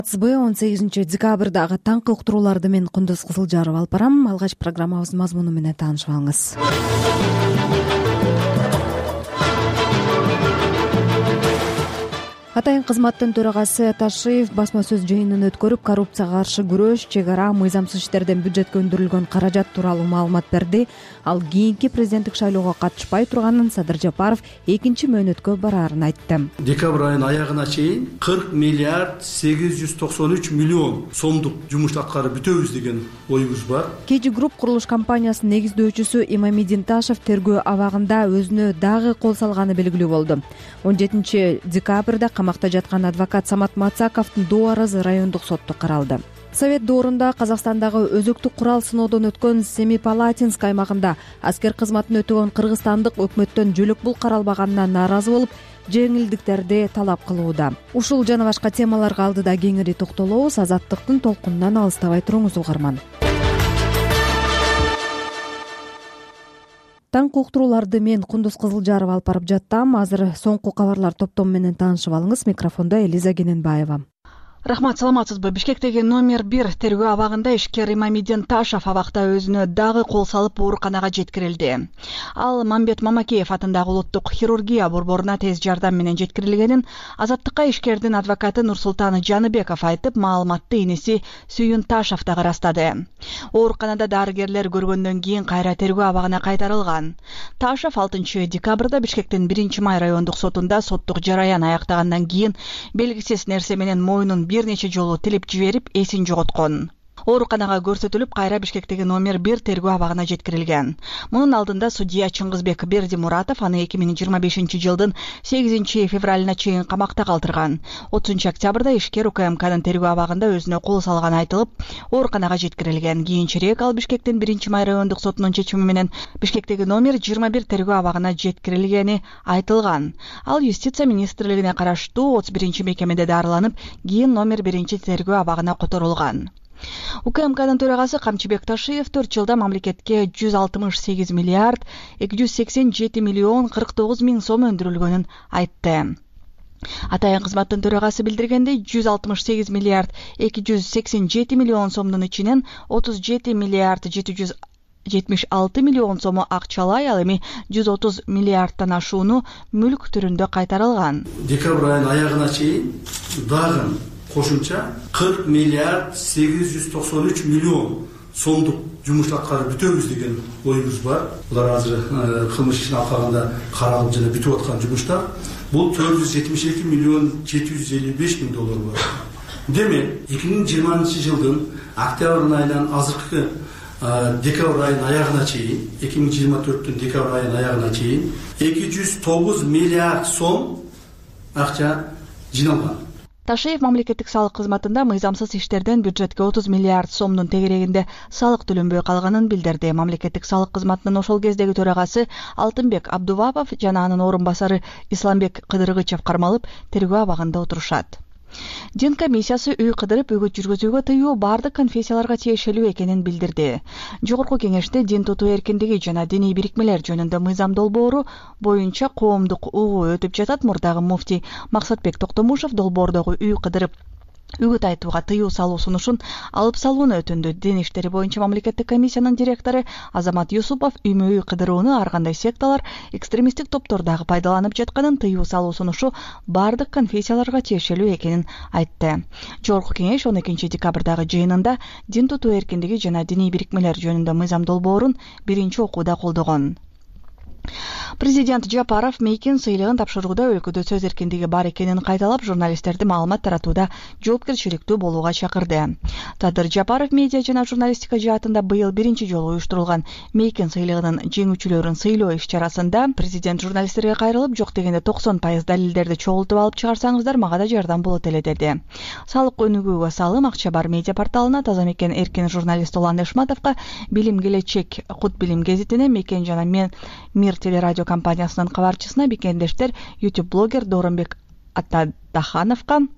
18 декабрдагы таңкы уктурууларды мен Кундуз Кызылжаров алып барам. Алгач программабыздын мазмуну менен таанышып алыңыз. Атайын кызматтын төрагасы Ташиев басма сөз жыйынын өткөрүп, коррупцияга каршы күрөш, чек ара, мыйзамсыз иштерден бюджетке өндүрүлгөн каражат тууралуу маалымат берди. Ал кийинки президенттик шайлоого катышпай турганын, Садыр Жапаров экинчи мөөнөткө бараарын айтты. Декабрь айынын аягына чейин 40 миллиард 893 миллион сомдук жумушту аткарып бүтөбүз деген оюбуз бар. Кежи групп курулуш компаниясынын негиздөөчүсү Имамидин Ташев тергөө абагында өзүнө дагы кол салганы белгилүү болду. 17 декабрда камакта жаткан адвокат Самат Мацаковдун доо арызы райондук сотто каралды. Совет доорунда Казакстандагы өзөктүк курал сыноодон өткөн Семипалатинск аймагында аскер кызматын өтөгөн кыргызстандык өкмөттөн жөлөк пул каралбаганына нааразы болуп, жеңилдиктерди талап кылууда. Ушул жана башка темаларга алдыда кеңири токтолобуз. Азаттыктын толкунунан алыстабай туруңуз угарман. Таңкы уктурууларды мен Кундуз Кызылжаров алып барып жаттам. Азыр соңку кабарлар топтому менен таанышып алыңыз. Микрофондо Элиза Кененбаева. Рахмат, саламатсызбы? Бишкектеги номер 1 тергөө абагында ишкер Имамидин Ташев абакта өзүнө дагы кол салып ооруканага жеткирилди. Ал Мамбет Мамакеев атындагы улуттук хирургия борборуна тез жардам менен жеткирилгенин Азаттыкка ишкердин адвокаты Нурсултан Жаныбеков айтып, маалыматты иниси Сүйүн Ташев дагы ырастады. Ооруканада дарыгерлер көргөндөн кийин кайра тергөө абагына кайтарылган. Ташев 6 декабрда Бишкектин 1-Май райондук сотунда соттук жараян аяктагандан кийин белгисиз нерсе менен мойнун бир нече жолу тилип жиберип, эсин жоготкон. Ооруканага көрсөтүлүп, кайра Бишкектеги номер 1 тергөө абагына жеткирилген. Мунун алдында судья Чыңгызбек Бердимуратов аны 2025 жылдын 8 февралына чейин камакта калтырган. 30 октябрда ишкер УКМКнын тергөө абагында өзүнө кол салганы айтылып, ооруканага жеткирилген. Кийинчерээк ал Бишкектин 1-Май райондук сотунун чечими менен Бишкектеги номер 21 тергөө абагына жеткирилгени айтылган. Ал юстиция министрлигине караштуу 31 мекемеде дарыланып, кийин номер 1 тергөө абагына которулган. УКМКнын төрагасы Камчыбек Ташиев 4 жылда мамлекетке 168 миллиард 287 миллион 49 миң сом өндүрүлгөнүн айтты. Атайын кызматтын төрагасы билдиргендей, 168 миллиард 287 миллион сомдун ичинен 37 миллиард 776 миллион сому акчалай, ал эми 130 миллиардтан ашууну мүлк түрүндө кайтарылган. Декабрь айынын аягына чейин дагы кошумча 40 миллиард 893 миллион сомдук жумушту аткарып бүтөбүз деген оюбуз бар. Булар азыр кылмыш ишин алкаганда каралып жана бүтүп аткан жумуштар. Бул 472 миллион 755 миң доллар бар. Демек, 2020 жылдын октябрь айынан азыркы декабрь айынын аягына чейин, 2024 декабрь айынын аягына чейин 209 миллиард сом акча жиналган. Ташиев мамлекеттик салык кызматында мыйзамсыз иштерден бюджетке 30 миллиард сомдун тегерегинде салык төлөнбөй калганын билдирди. Мамлекеттик салык кызматынын ошол кездеги төрагасы Алтынбек Абдувапов жана анын орун басары Исламбек Кыдыргычев кармалып, тергөө абагында отурушат. Дин комиссиясы үй кыдырып үгүт жүргүзүүгө тыюу бардык конфессияларга тиешелүү экенин билдирди. Жогорку кеңеште дин тутуу эркиндиги жана диний бирикмелер жөнүндө мыйзам долбоору боюнча коомдук угуу өтүп жатат. Мурдагы муфтий Максатбек Токтомушев долбоордогу үй кыдырып үгүт айтууга тыюу салуу сунушун алып салууну өтүндү. Дин иштери боюнча мамлекеттик комиссиянын директору Азамат Юсупов үймө-үй кыдырууну ар кандай секталар, экстремисттик топтор дагы пайдаланып жатканын, тыюу салуу сунушу бардык конфессияларга тиешелүү экенин айтты. Жогорку кеңеш 12 декабрдагы жыйынында дин тутуу эркиндиги жана диний бирикмелер жөнүндө мыйзам долбоорун биринчи окууда колдогон. Президент Жапаров Мейкин сыйлыгын тапшырууда өлкөдө сөз эркиндиги бар экенин кайталап, журналисттерди маалымат таратууда жоопкерчиликтүү болууга чакырды. Садыр Жапаров медиа жана журналистика жаатында быйыл биринчи жолу уюштурулган Мейкин сыйлыгынын жеңүүчүлөрүн сыйлоо иш-чарасында президент журналисттерге кайрылып, жок дегенде 90% далилдерди чогултуп алып чыгарсаңыздар, мага да жардам болот эле деди. Салык өнүгүүгө салым Акча бар медиа порталына, Таза Мекен эркин журналист Улан Эшматовго, Билим Келечек Кут Билим гезитине, Мекен жана Мир телерадио компаниясынын кабарчысына, бекендештер YouTube блогер Дооронбек Атадахановго,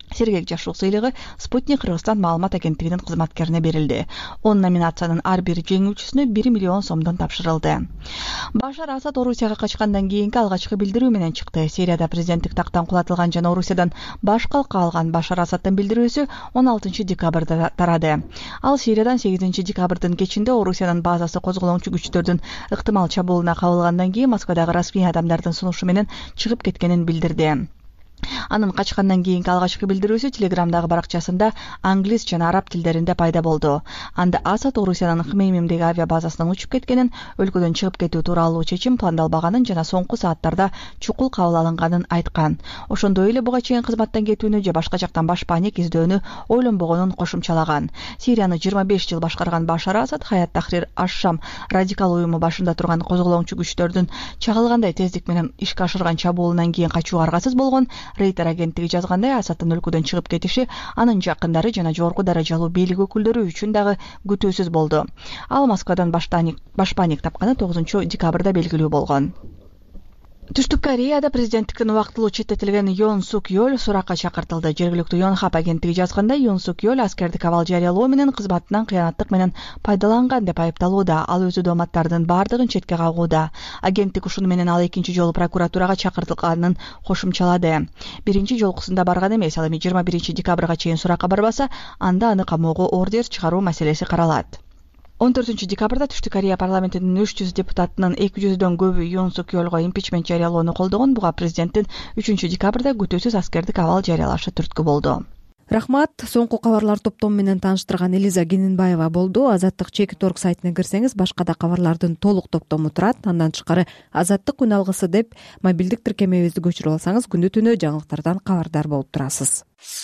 Сергек жашоо сыйлыгы Спутник Кыргызстан маалымат агенттигинин кызматкерине берилди. 10 номинациянын ар бир жеңүүчүсүнө 1 миллион сомдон тапшырылды. Башар Асад Орусияга качкандан кийинки алгачкы билдирүү менен чыкты. Сирияда президенттик тактан кулатылган жана Орусиядан баш калка алган Башар Асадтын билдирүүсү 16 декабрда тарады. Ал Сириядан 8 декабрдын кечинде Орусиянын базасы козголоңчу күчтөрдүн ыктымал чабуулуна кабылгандан кийин Москвадагы расмий адамдардын сунушу менен чыгып кеткенин билдирди. Анын качкандан кийинки алгачкы билдирүүсү Телеграмдагы баракчасында англис жана араб тилдеринде пайда болду. Анда Асад Орусиянын Хмеймимдеги авиа базасынан учуп кеткенин, өлкөдөн чыгып кетүү тууралуу чечим пландалбаганын жана соңку сааттарда чукул кабыл алынганын айткан. Ошондой эле буга чейин кызматтан кетүүнү же башка жактан баш паник издөөнү ойлонбогонун кошумчалаган. Сирияны 25 жыл башкарган Башар Асад Хаят Тахрир аш-Шам радикал уюму башында турган козголоңчу күчтөрдүн чагылгандай тездик менен ишке ашырган чабуулунан кийин качууга аргасыз болгон. Рейтер агенттиги жазгандай, Асадтын өлкөдөн чыгып кетиши анын жакындары жана жогорку даражалуу бийлик өкүлдөрү үчүн дагы күтүүсүз болду. Ал Москвадан баш паник тапканы 9 декабрда белгилүү болгон. Түштүк Кореяда президенттиктен убактылуу четтетилген Йон Сук Йол суракка чакыртылды. Жергиликтүү Йонхап агенттиги жазгандай, Йон Сук Йол аскердик абал жарыялоо менен кызматынан кыянаттык менен пайдаланган деп айыпталууда. Ал өзү дооматтардын бардыгын четке кагууда. Агенттик ушуну менен ал экинчи жолу прокуратурага чакыртылганын кошумчалады. Биринчи жолкусунда барган эмес, ал эми 21 декабрга чейин суракка барбаса, анда аны камоого ордер чыгаруу маселеси каралат. 14 декабрда Түштүк Корея парламентинин 300 депутатынын 200дөн көбү Йон Сук Йолго импичмент жарыялоону колдогон. Буга президенттин 3 декабрда күтүүсүз аскердик абал жарыялашы түрткү болду. Рахмат. Соңку кабарлар топтому менен тааныштырган Элиза Генинбаева болду. Азаттык Чекит.орг сайтына кирсеңиз, башка да кабарлардын толук топтому турат. Андан тышкары Азаттык күн алгысы деп мобилдик тиркемебизди көчүрүп алсаңыз, күнү түнү жаңылыктардан кабардар болуп турасыз.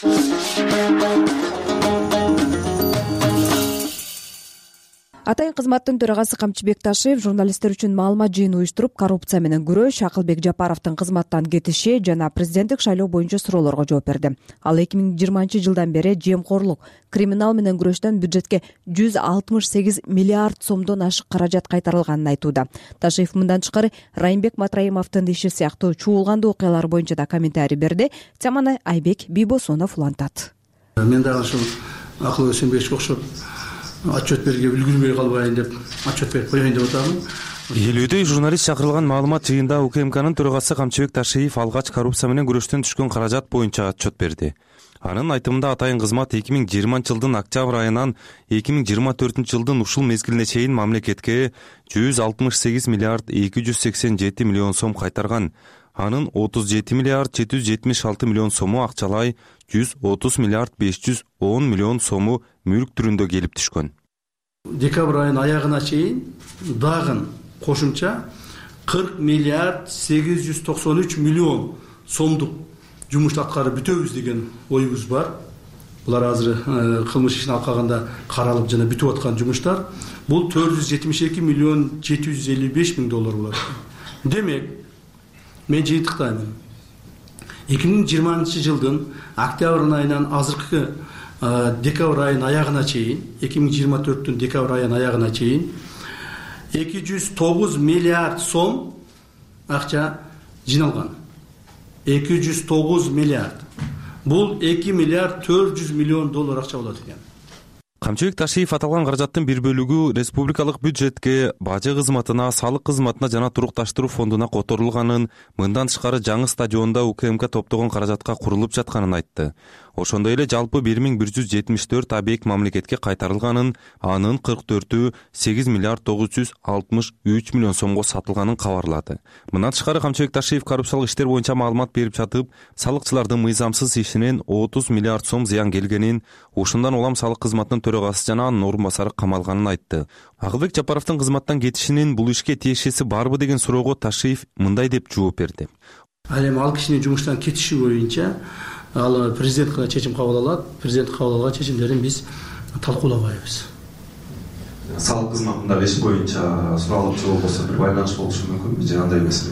Атайын кызматтын төрагасы Камчыбек Ташиев журналисттер үчүн маалымат жыйыны уюштуруп, коррупция менен күрөш, Акылбек Жапаровдун кызматтан кетиши жана президенттик шайлоо боюнча суроолорго жооп берди. Ал 2020 жылдан бери жемкорлук, криминал менен күрөштөн бюджетке 168 миллиард сомдон ашык каражат кайтарылганын айтууда. Ташиев мындан тышкары Райымбек Матраимовдун иши сыяктуу чуулгандуу окуялар боюнча да комментарий берди. Теманы Айбек Бийбосунов улантат. Мен дагы ушул Акыл Өсөнбековго окшоп отчет берүүгө үлгүрбөй калбайын деп отчет берип коеюн деп атам. Элүүдө журналист чакырылган маалымат жыйында УКМКнын төрагасы Камчыбек Ташиев алгач коррупция менен күрөштөн түшкөн каражат боюнча отчет берди. Анын айтымында атайын кызмат 2020 жылдын октябрь айынан 2024 жылдын ушул мезгилине чейин мамлекетке 168 миллиард 287 миллион сом кайтарган. Анын 37 миллиард 776 миллион сому акчалай, 130 миллиард 510 миллион сому мүлк түрүндө келип түшкөн. Декабрь айынын аягына чейин дагы кошумча 40 миллиард 893 миллион сомдук жумуш аткарып бүтөбүз деген оюбуз бар. Булар азыр кылмыш ишин алкаганда каралып жана бүтүп аткан жумуштар. Бул 472 миллион 755 миң доллар болот. Демек, мен жыйынтыктаймын. 2020 жылдын октябрь айынан азыркы декабрь айынын аягына чейин, 2024 декабрь айынын аягына чейин 209 миллиард сом акча жиналган. 209 миллиард. Бул 2 миллиард 400 миллион доллар акча болот экен. Камчыбек Ташиев аталган каражаттын бир бөлүгү республикалык бюджетке, бажы кызматына, салык кызматына жана турукташтыруу фондуна которулганын, мындан тышкары жаңы стадионда УКМК топтогон каражатка курулуп жатканын айтты. Ошондой эле жалпы 1174 объект мамлекетке кайтарылганын, анын 44-ü 8 миллиард 963 миллион сомго сатылганын кабарлады. Мындан тышкары Камчыбек Ташиев коррупциялык иштер боюнча маалымат берип жатып, салыкчылардын мыйзамсыз ишинен 30 миллиард сом зыян келгенин, ушундан улам салык кызматынын төрагасы жана анын орун басары камалганын айтты. Акылбек Жапаровдун кызматтан кетишинин бул ишке тиешеси барбы деген суроого Ташиев мындай деп жооп берди. Ал эми ал кишинин жумуштан кетиши боюнча ал президент гана чечим кабыл алат. Президент кабыл алган чечимдерин биз талкуулабайбыз. Салык кызматындагы иш боюнча суроолчу болбосо бир байланыш болушу мүмкүнбү же андай эмеспи?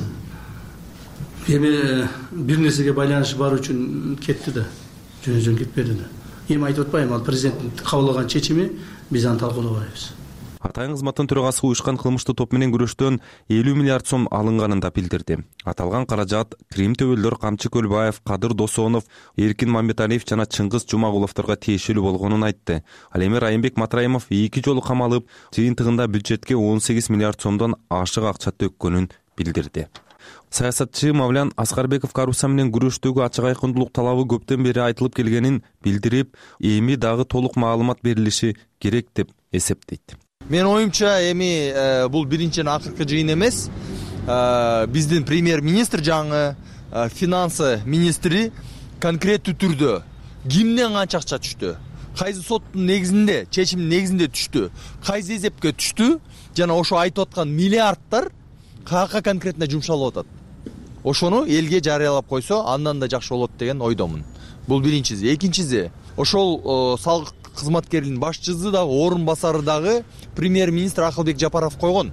Эми бир нерсеге байланышы бар үчүн кетти да, жөн кетпеди да. Эми айтып атпайм, ал президенттин кабыл алган чечими, биз аны талкуулабайбыз. Атайын кызматтын төрагасы уюшкан кылмыштуу топ менен күрөштөн 50 миллиард сом алынганын да билдирди. Аталган каражат Крим төбөлдөр Камчы Көлбаев, Кадыр Досонов, Эркин Мамбеталиев жана Чыңгыз Жумагуловторго тиешелүү болгонун айтты. Ал эми Райымбек Матраимов 2 жолу камалып, жыйынтыгында бюджетке 18 миллиард сомдон ашык акча төккөнүн билдирди. Саясатчы Мавлян Аскарбеков коррупция менен күрөштөгү ачык айкындуулук талабы көптөн бери айтылып келгенин билдирип, эми дагы толук маалымат берилиши керек деп эсептейт. Мен оюмча эми бул биринчиден акыркы жыйын эмес. Биздин премьер-министр жаңы финансы министри конкреттүү түрдө кимден канча акча түштү, кайсы соттун негизинде, чечимдин негизинде түштү, кайсы эсепке түштү, жана ошо айтып аткан миллиардтар каяка конкретно жумшалып атат. Ошону элге жарыялап койсо, андан да жакшы болот деген ойдомун. Бул биринчиси. Экинчиси, ошол салык кызматкеринин башчысы дагы, орун басары дагы премьер-министр Акылбек Жапаров койгон.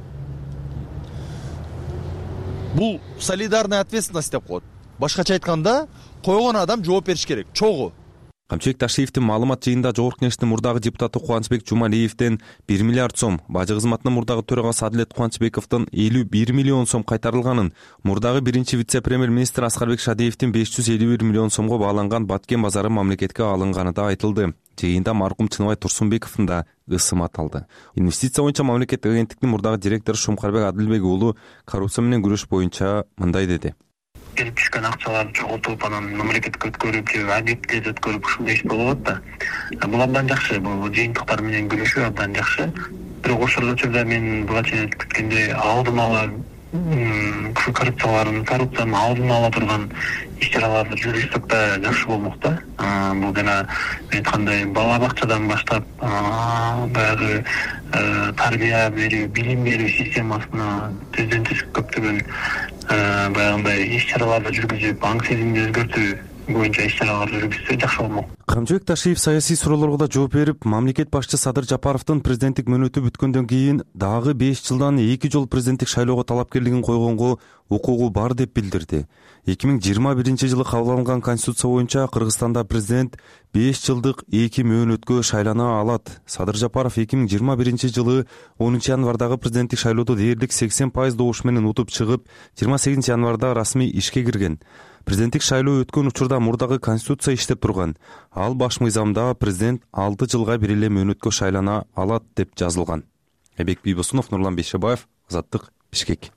Бул солидарная ответственность деп коет. Башкача айтканда, койгон адам жооп бериш керек, чогуу. Камчыбек Ташиевдин маалымат жыйында Жогорку Кеңештин мурдагы депутаты Кубанычбек Жумалиевден 1 миллиард сом, бажы кызматынын мурдагы төрагасы Адилет Кубанычбековдон 51 миллион сом кайтарылганын, мурдагы биринчи вице-премьер-министр Аскарбек Шадиевдин 551 миллион сомго бааланган Баткен базары мамлекетке алынганы да айтылды. Жыйында маркум Чыныбай Турсунбековдун да ысым аталды. Инвестиция боюнча мамлекеттик агенттиктин мурдагы директору Шумкарбек Адилбек уулу коррупция менен күрөш боюнча мындай деди. Келип түшкөн акчаларды чогултуп, анан мамлекетке өткөрүп, же объектилерди өткөрүп ушундай иш болуп атат да. Бул абдан жакшы, бул жыйынтыктар менен күрөшүү абдан жакшы. Бирок ошол учурда мен буга чейин күткөндөй алдын ала коррупциянын алдын ала турган иш-чараларды жүргүзсөк да жакшы болмок да. Бул жана айткандай бала бакчадан баштап баягы тарбия берүү, билим берүү системасына түздөн түз көптөгөн баягындай иш-чараларды жүргүзүп, аң сезимди өзгөртүү боюнча иш-чаралар жүргүзсө жакшы болмок. Камчыбек Ташиев саясий суроолорго да жооп берип, мамлекет башчысы Садыр Жапаровдун президенттик мөөнөтү бүткөндөн кийин дагы 5 жылдан 2 жол президенттик шайлоого талапкерлигин койгонго укугу бар деп билдирди. 2021 кабыл алынган конституция боюнча Кыргызстанда президент 5 жылдык 2 мөөнөткө шайлана алат. Садыр Жапаров 2021 10 январдагы президенттик шайлоодо дээрлик 80% добуш менен утуп чыгып, 28 январда расмий ишке кирген. Президенттик шайлоо өткөн учурда мурдагы конституция иштеп турган. Ал баш мыйзамда президент 6 жылга бир эле мөөнөткө шайлана алат деп жазылган. Эбек Бийбосунов, Нурлан Бейшебаев, Азаттык, Бишкек.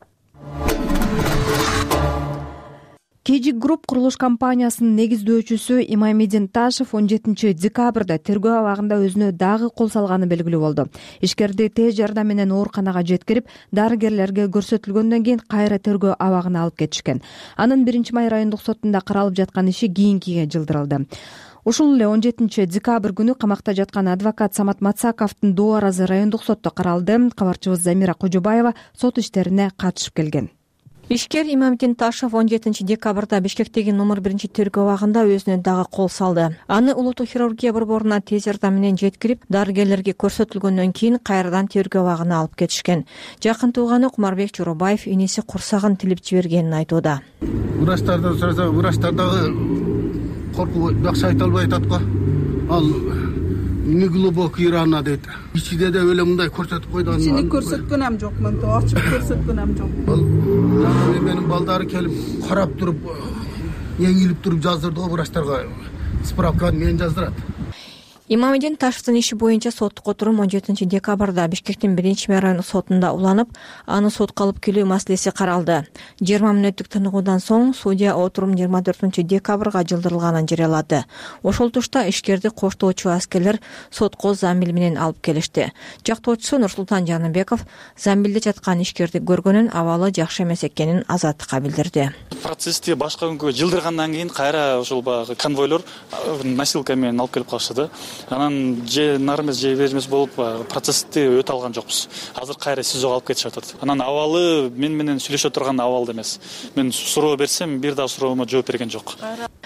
Кежик Групп курулуш компаниясынын негиздөөчүсү Имамидин Ташев 17 декабрда тергөө абагында өзүнө дагы кол салганы белгилүү болду. Ишкерди тез жардам менен ооруканага жеткирип, дарыгерлерге көрсөтүлгөндөн кийин кайра тергөө абагына алып кетишкен. Анын 1-май райондук сотунда каралып жаткан иши кийинкиге жылдырылды. Ушул эле 17 декабрь күнү камакта жаткан адвокат Самат Мацаковдун доо аразы райондук сотто каралды. Кабарчыбыз Замира Кожобаева сот иштерине катышып келген. Ишкер Имамидин Ташев 17 декабрда Бишкектеги номер 1 тергөө абагында өзүнө дагы кол салды. Аны улуттук хирургия борборуна тез жардам менен жеткирип, дарыгерлерге көрсөтүлгөндөн кийин кайрадан тергөө абагына алып кетишкен. Жакын тууганы Кумарбек Жорубаев иниси курсагын тилип жибергенин айтууда. Врачтардан сураса, врачтар дагы коркуп жакшы айта албай атат го. Ал неглубокий рана дейт. Ичиде де эле мындай көрсөтүп койду. Ичини көрсөткөнөм жок, мен ачып көрсөткөнөм жок. Ал менин балдары келип карап туруп, эңилип туруп жаздырды го врачтарга. Справканы мен жаздырат. Имамидин Ташевдин иши боюнча соттук отурум 17 декабрда Бишкектин 1-май райондук сотунда уланып, аны сотко алып келүү маселеси каралды. 20 мүнөттүк тыныгуудан соң судья отурум 24 декабрга жылдырылганын жарыялады. Ошол тушта ишкерди коштоочу аскерлер сотко замбил менен алып келишти. Жактоочусу Нурсултан Жаныбеков замбилде жаткан ишкерди көргөнүн, абалы жакшы эмес экенин Азаттыкка билдирди. Процессти башка күнгө жылдыргандан кийин кайра ошол баягы конвойлор носилка менен алып келип калышты. Анан же нар эмес, же бер эмес болуп процессти өтө алган жокпуз. Азыр кайра СИЗОго алып кетишип атат. Анан абалы мен менен сүйлөшө турган абалда эмес. Мен суроо берсем, бир да суроомо жооп берген жок.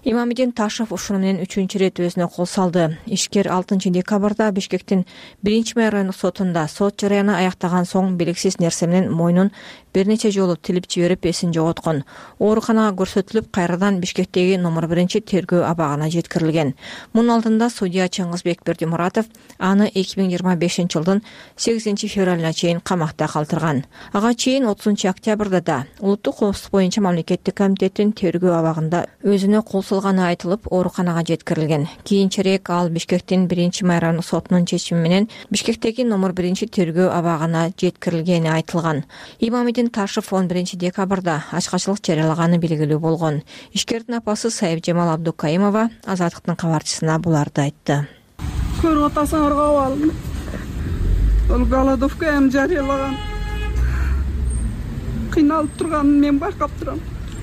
Имамидин Ташев ушуну менен 3-чү ирет өзүнө кол салды. Ишкер 6-декабрда Бишкектин 1-май райондук сотунда сот жарыяны аяктаган соң белгисиз нерсе менен мойнун бир нече жолу тилип жиберип эсин жоготкон. Ооруканага көрсөтүлүп, кайрадан Бишкектеги номер 1-тергөө абагына жеткирилген. Мунун алдында судья Чыңгызбек Бердимуратов аны 2025-жылдын 8-февралына чейин камакта калтырган. Ага чейин 30-октябрда да улуттук коопсуздук боюнча мамлекеттик комитеттин тергөө абагында өзүнө кол салганы айтылып, ооруканага жеткирилген. Кийинчерээк ал Бишкектин 1-май райондук сотунун чечими менен Бишкектеги номер 1-тергөө абагына жеткирилгени айтылган. Имамидин Ташев 11-декабрда ачкачылык жарыялаганы белгилүү болгон. Ишкердин апасы Сайып-Жамал Абдукаимова Азаттыктын кабарчысына буларды айтты. Көрүп атасыңар кабыл. Ол голодовка жарыялаган. Кыйналып турганын мен байкап турам.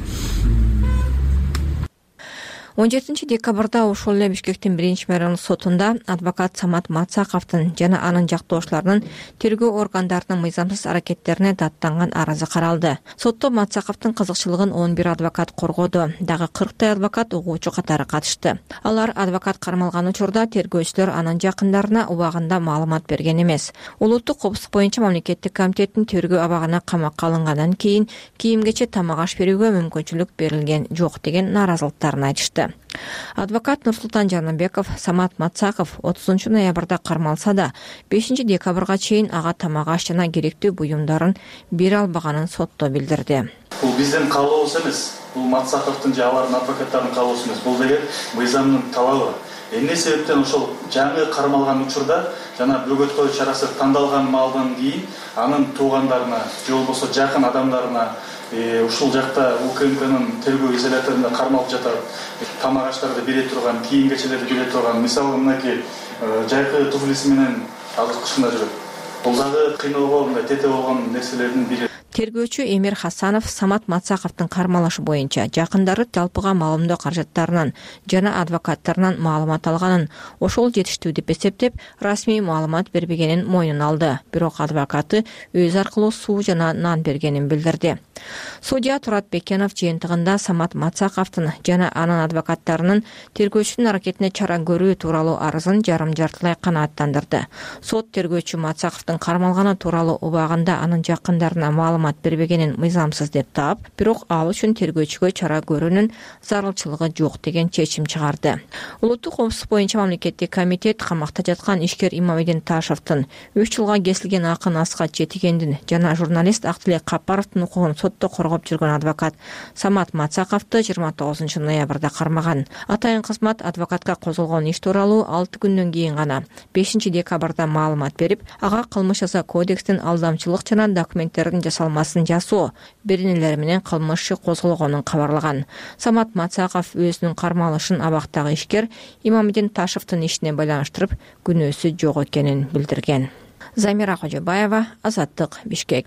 17-декабрда ошол эле Бишкектин 1-май райондук сотунда адвокат Самат Мацаковдун жана анын жактоошуларынын тергөө органдарынын мыйзамсыз аракеттерине даттанган арызы каралды. Сотто Мацаковдун кызыкчылыгын 11 адвокат коргоду. Дагы 40 адвокат угуучу катары катышты. Алар адвокат кармалган учурда тергөөчүлөр анын жакындарына убагында маалымат берген эмес. Улуттук коопсуздук боюнча мамлекеттик комитеттин тергөө абагына камакка алынгандан кийин кийимгече тамак аш берүүгө мүмкүнчүлүк берилген жок деген нааразылыктарын айтышты. Адвокат Нурсултан Жаныбеков Самат Мацаков 30-ноябрда кармалса да 5-декабрга чейин ага тамак аш жана керектүү буюмдарын бере албаганын сотто билдирди. Бул биздин каалообуз эмес, бул Мацаковдун же алардын адвокаттарынын каалоосу эмес, бул деген мыйзамдын талабы. Эмне себептен ошол жаңы кармалган учурда жана бөгөт чарасы тандалган маалдан кийин анын туугандарына же болбосо жакын адамдарына ушул жакта УКМКнын тергөө изоляторунда кармалып жатат тамак аштарды бере турган, кийим-кечелерди бере турган, мисалы мынакей жайкы туфлиси менен азыр кышында жүрөт. Бул дагы кыйноого, мындай тете болгон нерселердин бири. Тергөөчү Эмир Хасанов Самат Мацаковдун кармалышы боюнча жакындары жалпыга маалымдоо каражаттарынан жана адвокаттарынан маалымат алганын, ошол жетиштүү деп эсептеп, расмий маалымат бербегенин мойнуна алды. Бирок адвокаты өз аркылуу суу жана нан бергенин билдирди. Судья Турат Бекенов жыйынтыгында Самат Мацаковдун жана анын адвокаттарынын тергөөчүнүн аракетине чара көрүү тууралуу арызын жарым-жартылай канааттандырды. Сот тергөөчү Мацаковдун кармалганы тууралуу убагында анын жакындарына маалымат бербегенин мыйзамсыз деп таап, бирок ал үчүн тергөөчүгө чара көрүүнүн зарылчылыгы жок деген чечим чыгарды. Улуттук коопсуздук боюнча мамлекеттик комитет камакта жаткан ишкер Имамидин Ташевдин 3 жылга кесилген акын Асхат Жетигендин жана журналист Актилек Капаровдун укугун сотто коргоп жүргөн адвокат Самат Мацаковду 29-ноябрда кармаган. Атайын кызмат адвокатка козголгон иш тууралуу 6 күндөн кийин гана 5-декабрда маалымат берип, ага кылмыш жаза кодекстин алдамчылык жана документтердин жасалмасын жасоо беренелери менен кылмыш иши козголгонун кабарлаган. Самат Мацаков өзүнүн кармалышын абактагы ишкер Имамидин Ташевдин ишине байланыштырып, күнөөсү жок экенин билдирген. Замира Кожобаева, Азаттык, Бишкек.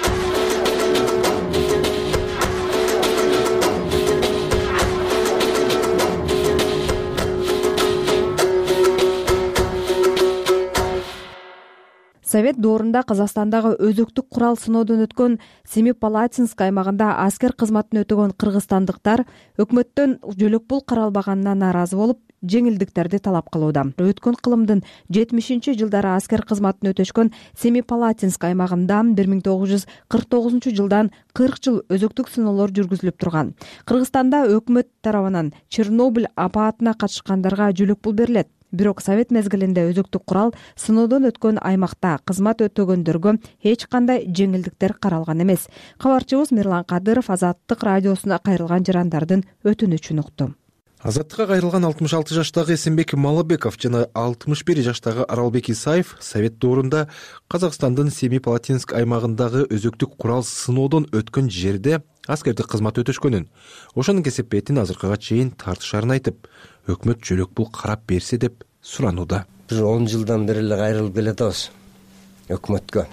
Совет доорунда Казакстандагы өзөктүк курал сыноодон өткөн Семипалатинск аймагында аскер кызматын өтөгөн кыргызстандыктар өкмөттөн жөлөк пул каралбаганына нааразы болуп, жеңилдиктерди талап кылууда. Өткөн кылымдын 70-жылдары аскер кызматын өтөшкөн Семипалатинск аймагында 1949-жылдан 40 жыл өзөктүк сыноолор жүргүзүлүп турган. Кыргызстанда өкмөт тарабынан Чернобыль апаатына катышкандарга жөлөк пул берилет. Бирок совет мезгилинде өзөктүк курал сыноодон өткөн аймакта кызмат өтөгөндөргө эч кандай жеңилдиктер каралган эмес. Кабарчыбыз Мирлан Кадыров Азаттык радиосуна кайрылган жарандардын өтүнүчүн укту. Азаттыкка кайрылган 66 жаштагы Эсенбек Малабеков жана 61 жаштагы Аралбек Исаев совет доорунда Казакстандын Семипалатинск аймагындагы өзөктүк курал сыноодон өткөн жерде аскердик кызмат өтөшкөнүн, ошонун кесепетин азыркыга чейин тартышарын айтып, өкмөт жөлөк пул карап берсе деп суранууда. 10 жылдан бери эле кайрылып келатабыз өкмөткө.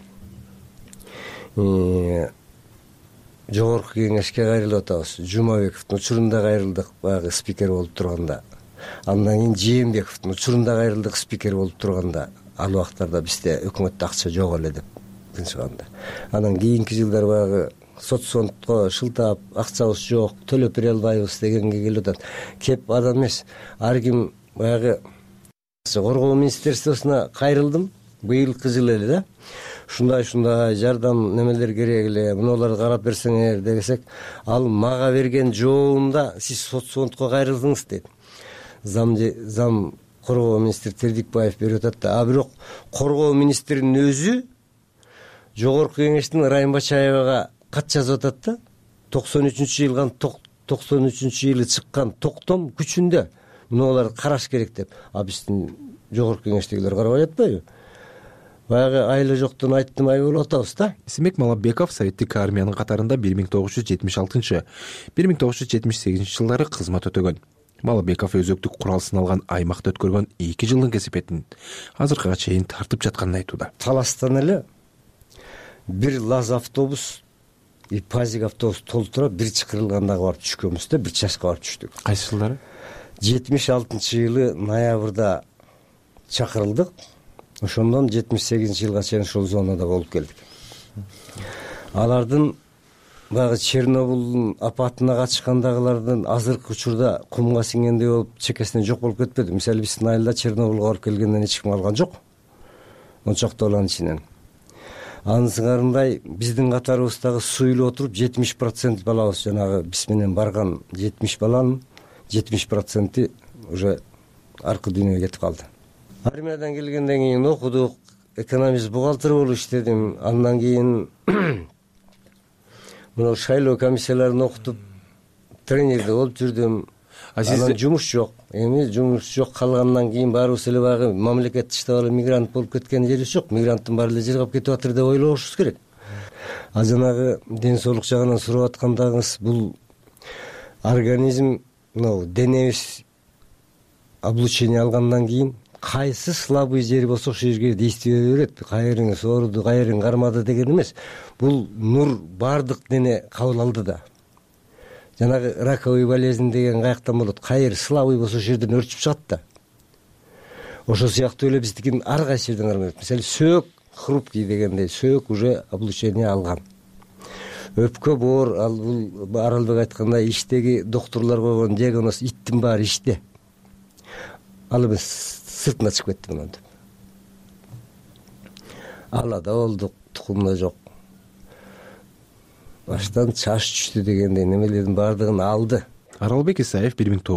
Жогорку кеңешке кайрылып атабыз. Жумабековдун учурунда кайрылдык, баягы спикер болуп турганда. Андан кийин Жээнбековдун учурунда кайрылдык, спикер болуп турганда. Ал убактарда бизде өкмөттө акча жок эле деп тынчыганда. Анан кийинки жылдар баягы соцфондко шылтап акчабыз жок, төлөп бере албайбыз дегенге келип атат. Кеп адам эмес. Ар ким баягы коргоо министерствосуна кайрылдым быйылкы жылы эле да. Ушундай жардам немелер керек эле, мунуларды карап берсеңер десек, ал мага берген жообунда сиз соцфондко кайрылдыңыз дейт. Зам коргоо министри Тердикбаев берип атат да. А бирок коргоо министринин өзү жогорку кеңештин Райым Бачаевага кат жазып атат да. 93-жылы чыккан токтом күчүндө мунуларды караш керек деп. А биздин жогорку кеңештегилер карабай жатпайбы? Баягы айла жоктон айттым ай болуп атабыз да. Эсенбек Малабеков советтик армиянын катарында 1976-1978 жылдары кызмат өтөгөн. Малабеков өзөктүк курал сыналган аймакта өткөргөн 2 жылдын кесепетин азыркыга чейин тартып жатканын айтууда. Таластан эле бир ЛАЗ автобус, ПАЗик автобус толтура бир чакырылганда барып түшкөнбүз да, 1 чашка барып түштүк. Кайсы жылдары? 76-жылы ноябрда чакырылдык. Ошондон 78-жылга чейин ушул зонада болуп келдик. Алардын баягы Чернобылдын апатына катышкандагылардын азыркы учурда кумга сиңгендей болуп чекесинен жок болуп кетпеди. Мисалы биздин айылда Чернобылга барып келгенден эч ким калган жок. Ончокто баланын ичинен. Анын сыңарындай биздин катарыбыздагы суйлуп отуруп 70% балабыз жанагы биз менен барган 70 баланын 70% уже аркы дүйнөгө кетип калды. Армиядан келгенден кийин окудук, экономист бухгалтер болуп иштедим. Андан кийин мына шайлоо комиссияларын окутуп тренерде болуп жүрдүм. Анан жумуш жок. Эми жумуш жок калгандан кийин баарыбыз эле баягы мамлекет иштеп алып мигрант болуп кеткен жерибиз жок. Мигранттын баары эле жыргап кетип атыр деп ойлошубуз керек. А жанагы ден соолук жагынан сурап аткандагыңыз бул организм, денебиз облучение алгандан кийин кайсы слабый жери болсо ошол жерге действие берет. Кайрыңыз ооруду, кайрың кармады деген эмес. Бул нур бардык дене кабыл алды да. Жанагы раковый болезнь деген каяктан болот? Кайыр слабый болсо жерден өрчүп чыгат да. Ошол сыяктуу эле биздикин ар кайсы жерден кармайт. Мисалы сөөк хрупкий дегендей, сөөк уже облучение алган. Өпкө боор, ал бул Аралбек айткандай иштеги докторлор койгон диагноз иттин баары иште. Ал эмес сыртына чыгып кетти мына деп. Алада болдук, тукумда жок. Баштан чаш түштү дегендей немелердин баардыгын алды. Аралбек Исаев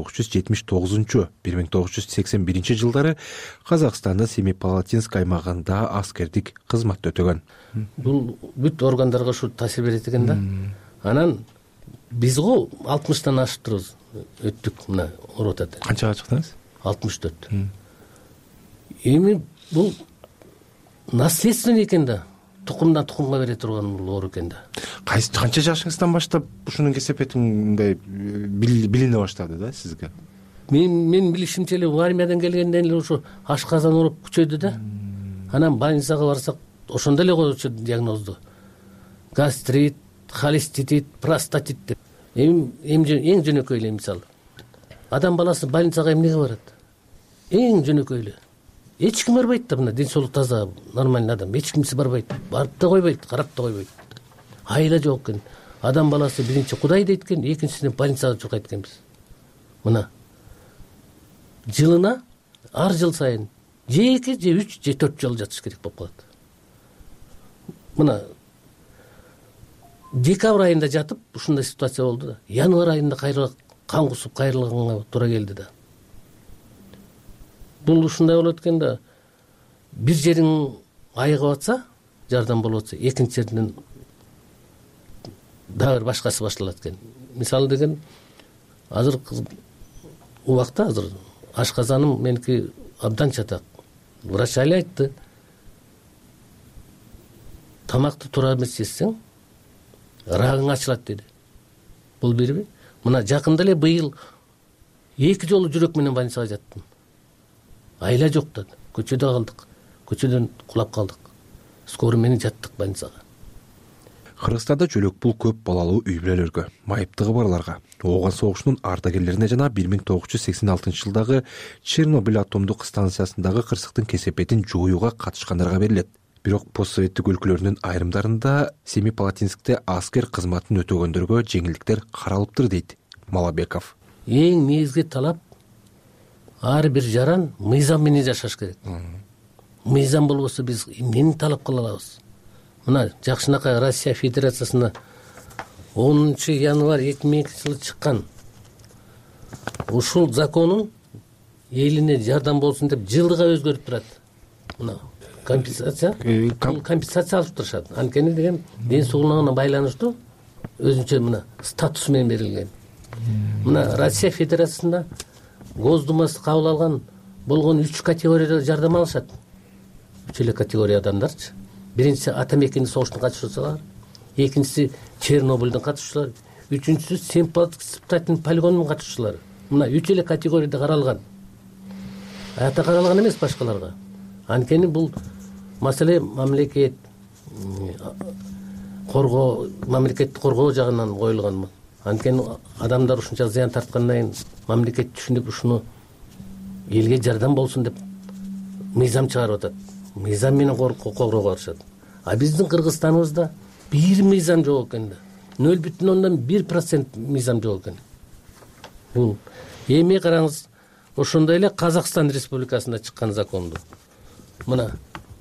1979-1981 жылдары Казакстандын Семипалатинск аймагында аскердик кызмат өтөгөн. Бул бүт органдарга ушу таасир берет экен да. Анан биз го 60-тан ашып турбуз. Өттүк мына уруп атат. Канчага чыктыңыз? 64. Эми бул наследственный экен да. Тукумдан тукумга бере турган бул оору экен да. Канча жашыңыздан баштап ушунун кесепетин мындай билине баштады да сизге? Мен билишимче эле армиядан келгенден эле ушу ашказан ооруп күчөдү да. Анан больницага барсак ошондо эле коюшчу диагнозду. Гастрит, холеститит, простатит деп. Эң жөнөкөй эле мисалы. Адам баласы больницага эмнеге барат? Эң жөнөкөй эле. Эч ким барбайт да, мына ден соолук таза, нормальный адам. Эч кимси барбайт. Барып да койбойт, карап да койбойт. Айла жок экен. Адам баласы биринчи Кудай дейт экен, экинчисинен больницага чуркайт экенбиз. Мына жылына ар жыл сайын же 2, же 3, же 4 жол жатыш керек болуп калат. Мына декабрь айында жатып ушундай ситуация болду да. Январь айында кайра кан кусуп кайрылганга туура келди да. Бул ушундай болот экен да. Бир жериң айыгып атса, жардам болуп атса, экинчи жерден дагы башкасы башталат экен. Мисалы деген азыркы убакта азыр ашказаным меники абдан чатак. Врач айтты. Тамакты туура эмес жесең, рагың ачылат деди. Бул бирби? Мына жакында эле быйыл 2 жолу жүрөк менен больницага жаттым. Айла жок да. Көчөдө калдык. Көчөдөн кулап калдык. Скорый менен жаттык больницага. Кыргызстанда жөлөк бул көп балалуу үй бүлөлөргө, майыптыгы барларга, ооган согушунун ардагерлерине жана 1986 жылдагы Чернобыль атомдук станциясындагы кырсыктын кесепетин жоюуга катышкандарга берилет. бирок постсоветтик өлкөлөрдүн айрымдарында Семипалатинскте аскер кызматын өтөгөндөргө жеңилдиктер каралыптыр дейт Малабеков. Эң негизги талап ар бир жаран мыйзам менен жашаш керек. Мыйзам болбосо биз эмнени талап кыла алабыз? Мына жакшынакай Россия Федерациясына 10 январь 2002-жылы чыккан ушул законун элине жардам болсун деп жылдыга өзгөрүп турат. Мына компенсация алып турушат. Анткени деген ден соолугуна байланыштуу өзүнчө мына статусу менен берилген. Мына Россия Федерациясында Госдумасы кабыл алган болгон 3 категорияда жардам алышат. 3 эле категория адамдарчы. Биринчиси Атамекенин согуштун катышуучулары, экинчиси Чернобыльдын катышуучулары, үчүнчүсү Семипалатинский полигонунун катышуучулары. Мына 3 эле категорияда каралган. Ата каралган эмес башкаларга. Анткени бул маселе мамлекетти коргоо жагынан коюлган. Анткени адамдар ушунча зыян тарткандан кийин мамлекет түшүнүп ушуну элге жардам болсун деп мыйзам чыгарып атат. Мыйзам менен коргоого барышат. А биздин Кыргызстаныбызда бир мыйзам жок экен. 0,1% мыйзам жок экен. Бул эми караңыз, ошондой эле Казакстан Республикасында чыккан законду. Мына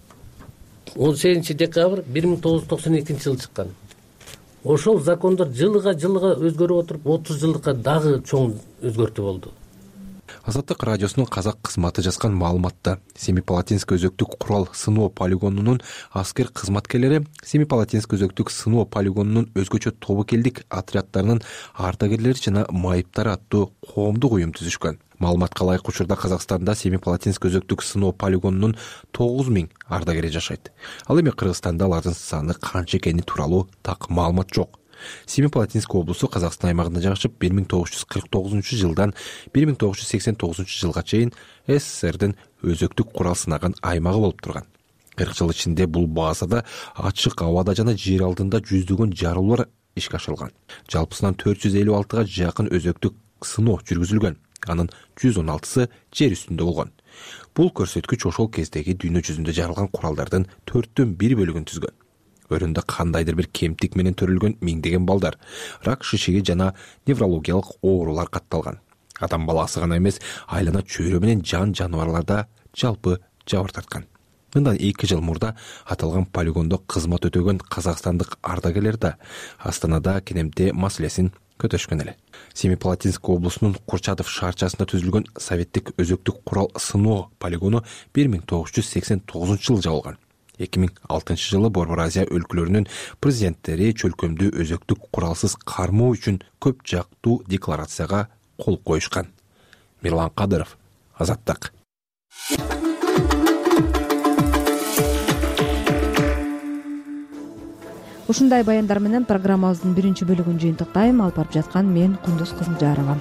18 декабрь 1992-жылы чыккан. Ошол закондор жылга өзгөрүп отуруп 30 жылдыкка дагы чоң өзгөртүү болду. Азаттык радиосунун казак кызматы жазган маалыматта Семипалатинск өзөктүк курал сыноо полигонунун аскер кызматкерлери Семипалатинск өзөктүк сыноо полигонунун өзгөчө тобокелдик отряддарынын ардагерлери жана майыптары аттуу коомдук уюм түзүшкөн. Маалыматка ылайык учурда Казакстанда Семипалатинск өзөктүк сыноо полигонунун 9000 ардагери жашайт. Ал эми Кыргызстанда алардын саны канча экени тууралуу так маалымат жок. Семипалатинск облусу Казакстан аймагында жашап 1949-жылдан 1989-жылга чейин СССРдин өзөктүк курал сынаган аймагы болуп турган. 40 жыл ичинде бул базада ачык абада жана жер алдында жүздөгөн жарылуулар ишке ашырылган. Жалпысынан 456-га жакын өзөктүк сыноо жүргүзүлгөн. Анын 116сы жер үстүндө болгон. Бул көрсөткүч ошол кездеги дүйнө жүзүндө жарылган куралдардын 4/1 бөлүгүн түзгөн. Өрүндө кандайдыр бир кемтик менен төрөлгөн миңдеген балдар, рак шишеги жана неврологиялык оорулар катталган. Адам баласы гана эмес, айлана чөйрө менен жан жаныбарларда жалпы жабыр тарткан. Мындан 2 жыл мурда аталган полигондо кызмат өтөгөн казакстандык ардагерлер да Астанада кенемте маселесин көтөшкөн эле. Семипалатинск облусунун Курчатов шаарчасында түзүлгөн советтик өзөктүк курал сыноо полигону 1989-жылы жабылган. 2006 жылы Борбор Азия өлкөлөрүнүн президенттери чөлкөмдүү өзөктүк куралсыз кармоо үчүн көп жактуу декларацияга кол коюшкан. Мирлан Кадыров, Азаттык. Ушундай баяндар менен программабыздын 1-бөлүгүн жыйынтыктайм. Алып барып жаткан мен Кундуз Кызылжарова.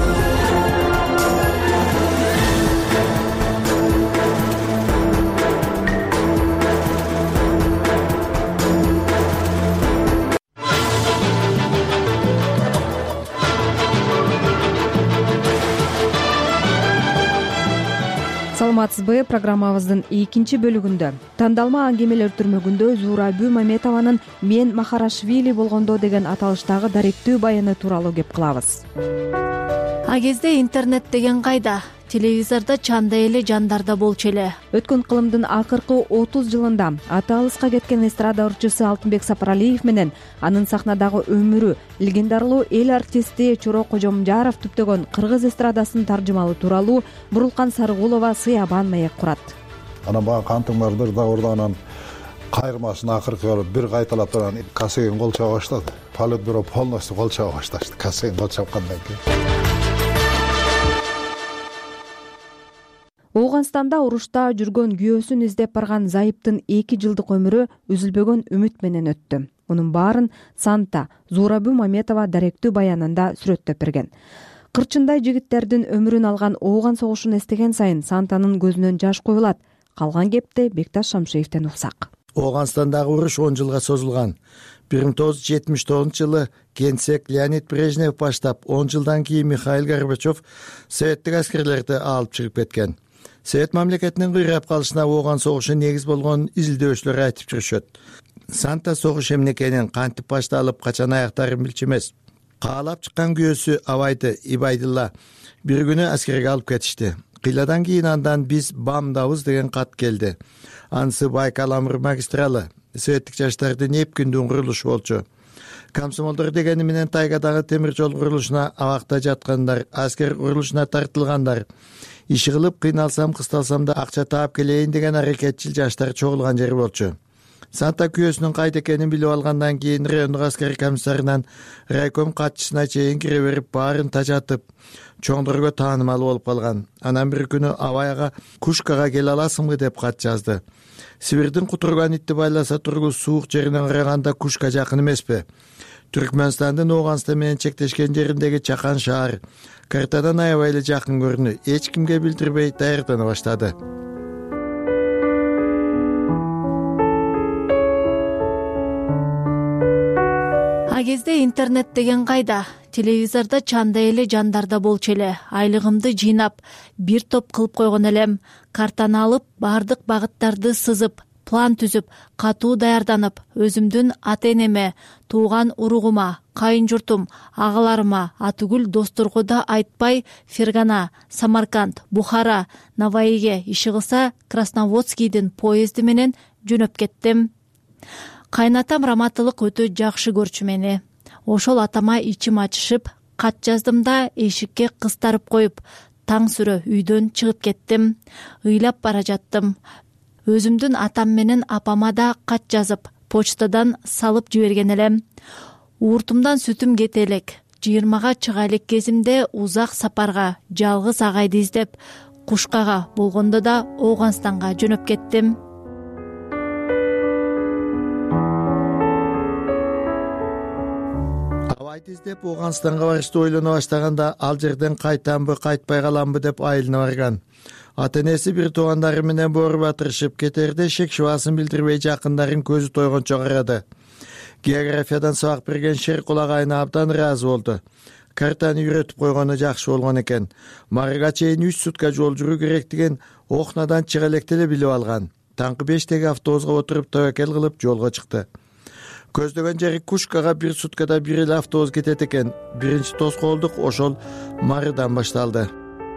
Саламатсызбы? Программабыздын 2-бөлүгүндө тандалма аңгемелер түрмөгүндө Зурабү Маметованын «Мен Махарашвили болгондо» деген аталыштагы даректүү баяны тууралуу кеп кылабыз. А кезде интернет деген кайда? Телевизордо чандай эле жандарда болчу эле. Өткөн кылымдын акыркы 30 жылында аты алыска кеткен эстрада ырчысы Алтынбек Сапаралиев менен анын сахнадагы өмүрү, легендарлуу эл артисти Чоро Кожомжаров түптөгөн кыргыз эстрадасынын таржымалы тууралуу Бурулкан Сарыгулова сыябан маек курат. Анан бага кантыңдар бир даурда анан кайрмасын акыркы бир кайталап турган Касеген кол чаба баштады. Политбюро полностью кол чаба башташты. Касеген кол чапкандан кийин. Ооганстанда урушта жүргөн күйөөсүн издеп барган Зайыптын 2 жылдык өмүрү үзүлбөгөн үмүт менен өттү. Мунун баарын Санта Зурабү Маметова даректүү баянында сүрөттөп берген. Кырчындай жигиттердин өмүрүн алган Ооган согушун эстеген сайын Сантанын көзүнөн жаш куюлат. Калган кепти Бекташ Шамшиевден уксак. Ооганстандагы уруш 10 жылга созулган. 1979-жылы Генсек Леонид Брежнев баштап, 10 жылдан кийин Михаил Горбачев советтик аскерлерди алып чыгып кеткен. Совет мамлекетинин кыйрап калышына ооган согушу негиз болгонун изилдөөчүлөр айтып жүрүшөт. Санта согуш эмне экенин, кантип башталып, качан аяктарын билчү эмес. Каалап чыккан күйөөсү Абайды Ибайдылла бир күнү аскерге алып кетишти. Кыйладан кийин андан биз бамдабыз деген кат келди. Анысы Байкал-Амур магистралы, советтик жаштардын эпкүндүн курулушу болчу. Комсомолдор дегени менен тайгадагы темир жол курулушуна абакта жаткандар, аскер курулушуна тартылгандар, иши кылып кыйналсам кысталсам да акча таап келейин деген аракетчил жаштар чогулган жери болчу. Санта күйөөсүнүн кайда экенин билип алгандан кийин райондук аскер комиссарынан райком катчысына чейин кире берип баарын тажатып, чоңдорго таанымал болуп калган. Анан бир күнү Абайга Кушкага келе аласыңбы деп кат жазды. Сибирдин кутурган итти байласа тургу суук жеринен караганда Кушка жакын эмеспи? Түркмөнстандын Ооганстан менен чектешкен жериндеги чакан шаар картадан аябай эле жакын көрүнүп, эч кимге билдирбей даярдана баштады. А кезде интернет деген кайда? Телевизордо чандай эле жандарда болчу эле. Айлыгымды жыйнап, бир топ кылып койгон элем. Картаны алып, бардык багыттарды сызып, план түзүп, катуу даярданып, өзүмдүн ата-энеме, тууган уругума, кайын журтум, агаларыма, атүгүл досторго да айтпай Фергана, Самарканд, Бухара, Наваиге, иши кылса Красноводскийдин поезди менен жөнөп кеттим. Кайнатам раматылык өтө жакшы көрчү мени. Ошол атама ичим ачышып, кат жаздым да эшикке кыстарып коюп, таң сүрө үйдөн чыгып кеттим. Ыйлап бара жаттым. Өзүмдүн атам менен апама да кат жазып, почтадан салып жиберген элем. Ууртумдан сүтүм кете элек. 20-га чыга элек кезимде узак сапарга, жалгыз агайды издеп, Кушкага болгондо да Ооганстанга жөнөп кеттим. Абайды издеп Ооганстанга барышты ойлоно баштаганда ал жерден кайтамбы, кайтпай каламбы деп айылына барган. Ата-энеси бир туугандары менен боор батырышып кетерде шек шубасын билдирбей жакындарын көзү тойгончо карады. Географиядан сабак берген Шеркулак айына абдан ыраазы болду. Картаны үйрөтүп койгону жакшы болгон экен. Марыга чейин 3 сутка жол жүрүү керек деген Охнадан чыга электе эле билип алган. Таңкы 5теги автобуска отуруп тобокел кылып жолго чыкты. Көздөгөн жери Кушкага 1 суткада бир эле автобус кетет экен. Биринчи тоскоолдук ошол Марыдан башталды.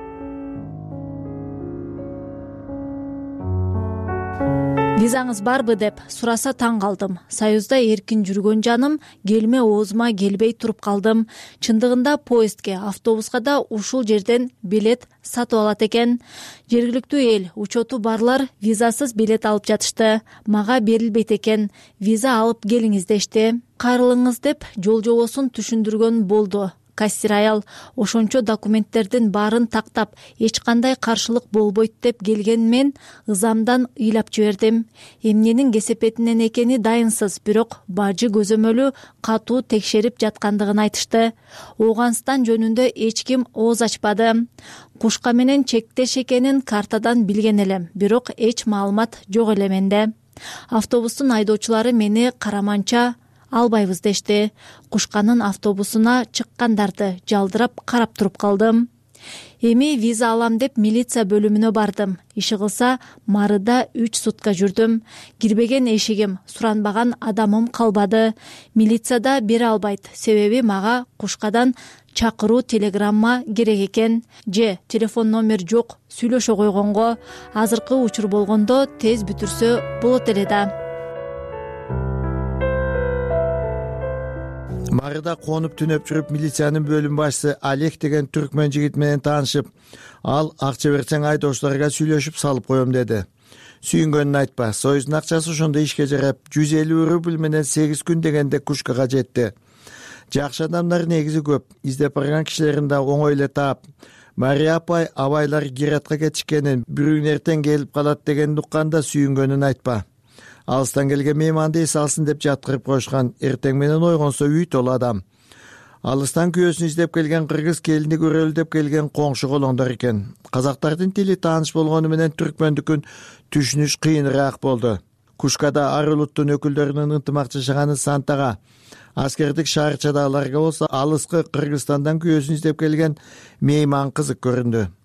Визаңыз барбы деп сураса таң калдым. Союзда эркин жүргөн жаным келме оозума келбей туруп калдым. Чындыгында поездге, автобуска да ушул жерден билет сатып алат экен. Жергиликтүү эл, учету барлар визасыз билет алып жатышты. Мага берилбейт экен. Виза алып келиңиз дешти. Кайрылыңыз деп жол жобосун түшүндүргөн болду. Кассир аял ошончо документтердин баарын тактап, эч кандай каршылык болбойт деп келген мен ызамдан ыйлап жибердим. Эмненин кесепетинен экени дайынсыз, бирок бажы көзөмөлү катуу текшерип жаткандыгын айтышты. Ооганстан жөнүндө эч ким ооз ачпады. Кушка менен чектеш экенин картадан билген элем, бирок эч маалымат жок эле менде. Автобустун айдоочулары мени караманча албайбыз дешти. Кушканын автобусуна чыккандарды жалдырап карап туруп калдым. Эми виза алам деп милиция бөлүмүнө бардым. Иши кылса Марыда 3 сутка жүрдүм. Кирбеген эшигим, суранбаган адамым калбады. Милицияда бере албайт, себеби мага Кушкадан чакыруу телеграмма керек экен. Же телефон номер жок, сүйлөшө койгонго. Азыркы учур болгондо тез бүтүрсө болот эле да. Марыда конуп түнөп жүрүп милициянын бөлүм башчысы Олег деген түркмөн жигит менен таанышып, ал акча берсең айдоочуларга сүйлөшүп салып коем деди. Сүйүнгөнүн айтпа, Союздун акчасы ошондо ишке жарап 150 рубль менен 8 күн дегенде Кушкага жетти. Жакшы адамдар негизи көп, издеп барган кишилерин да оңой эле таап. Мария апай абайлар Гиратка кетишкенин, бир күн эртең келип калат дегенди укканда сүйүнгөнүн айтпа. Алыстан келген мейманды эс алсын деп жаткырып коюшкан. Эртең менен ойгонсо үй толу адам. Алыстан күйөөсүн издеп келген кыргыз келини көрөлү деп келген коңшу колоңдор экен. Казактардын тили тааныш болгону менен түркмөндүкүн түшүнүш кыйыныраак болду. Кушкада ар улуттун өкүлдөрүнүн ынтымак жашаганы Сантага, аскердик шаарчадагыларга болсо алыскы Кыргызстандан күйөөсүн издеп келген мейман кызык көрүндү.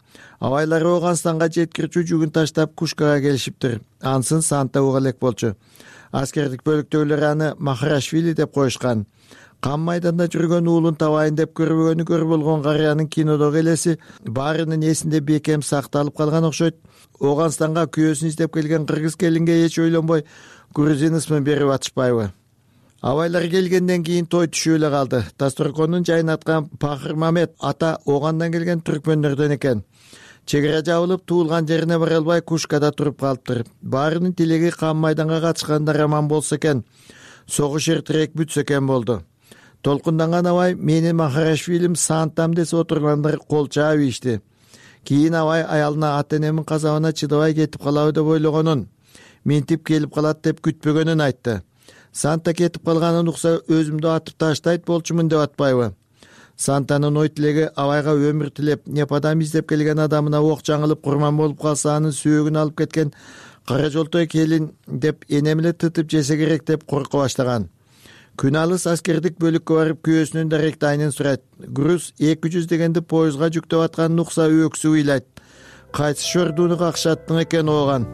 Абайлар Ооганстанга жеткирүүчү жүгүн таштап Кушкага келишиптир. Ансын Санта уга элек болчу. Аскердик бөлүктөгүлөр аны Махарашвили деп коюшкан. Кан майданда жүргөн уулун табайын деп көрбөгөнү көр болгон карыянын кинодогу элеси баарынын эсинде бекем сакталып калган окшойт. Ооганстанга күйөөсүн издеп келген кыргыз келинге эч ойлонбой грузин ысмын берип атышпайбы? Абайлар келгенден кийин той түшүп эле калды. Дасторконун жайнаткан Пахыр Мамет ата Оогандан келген түркмөндөрдөн экен. Чек ара жабылып, туулган жерине бара албай Кушкада туруп калыптыр. Баарынын тилеги кан майданга катышкандар аман болсо экен, согуш эртерээк бүтсө экен болду. Толкунданган абай менин Махарашвилим Сантам десе отургандар кол чаап ийишти. Кийин абай аялына ата-энемин казабына чыдабай кетип калабы деп ойлогонун, ментип келип калат деп күтпөгөнүн айтты. Санта кетип калганын укса өзүмдү атып таштайт болчумун деп атпайбы? Сантанын ой тилеги абайга өмүр тилеп, непадам издеп келген адамына ок жаңылып курман болуп калса анын сүйөгүн алып кеткен кара жолтой келин деп энем эле тытып жесе керек деп корко баштаган. Күн алыс аскердик бөлүккө барып күйөөсүнүн даректи айнын сурайт. Груз 200 дегенди поездга жүктөп атканын укса өксүп ыйлайт. Кайсы шордууну какшаттың экен ооган?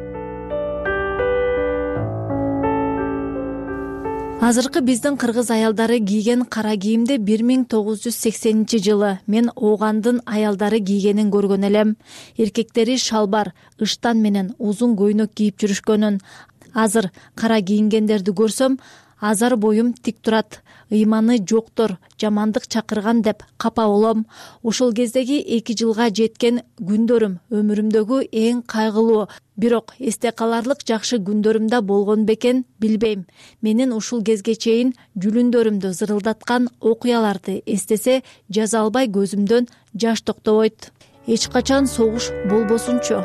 Азыркы биздин кыргыз аялдары кийген кара кийимди 1980-жылы мен Оогандын аялдары кийгенин көргөн элем. Эркектери шалбар, ыштан менен узун көйнөк кийип жүрүшкөнүн. Азыр кара кийингендерди көрсөм, азар боюм тик турат. Ыйманы жоктор, жамандык чакырган деп капа болом. Ошол кездеги 2 жылга жеткен күндөрүм өмүрүмдөгү эң кайгылуу, бирок эсте каларлык жакшы күндөрүмдө болгон бекен билбейм. Менин ушул кезге чейин жүлүндөрүмдү зырылдаткан окуяларды эстесе жаза албай көзүмдөн жаш токтобойт. Эч качан согуш болбосунчу.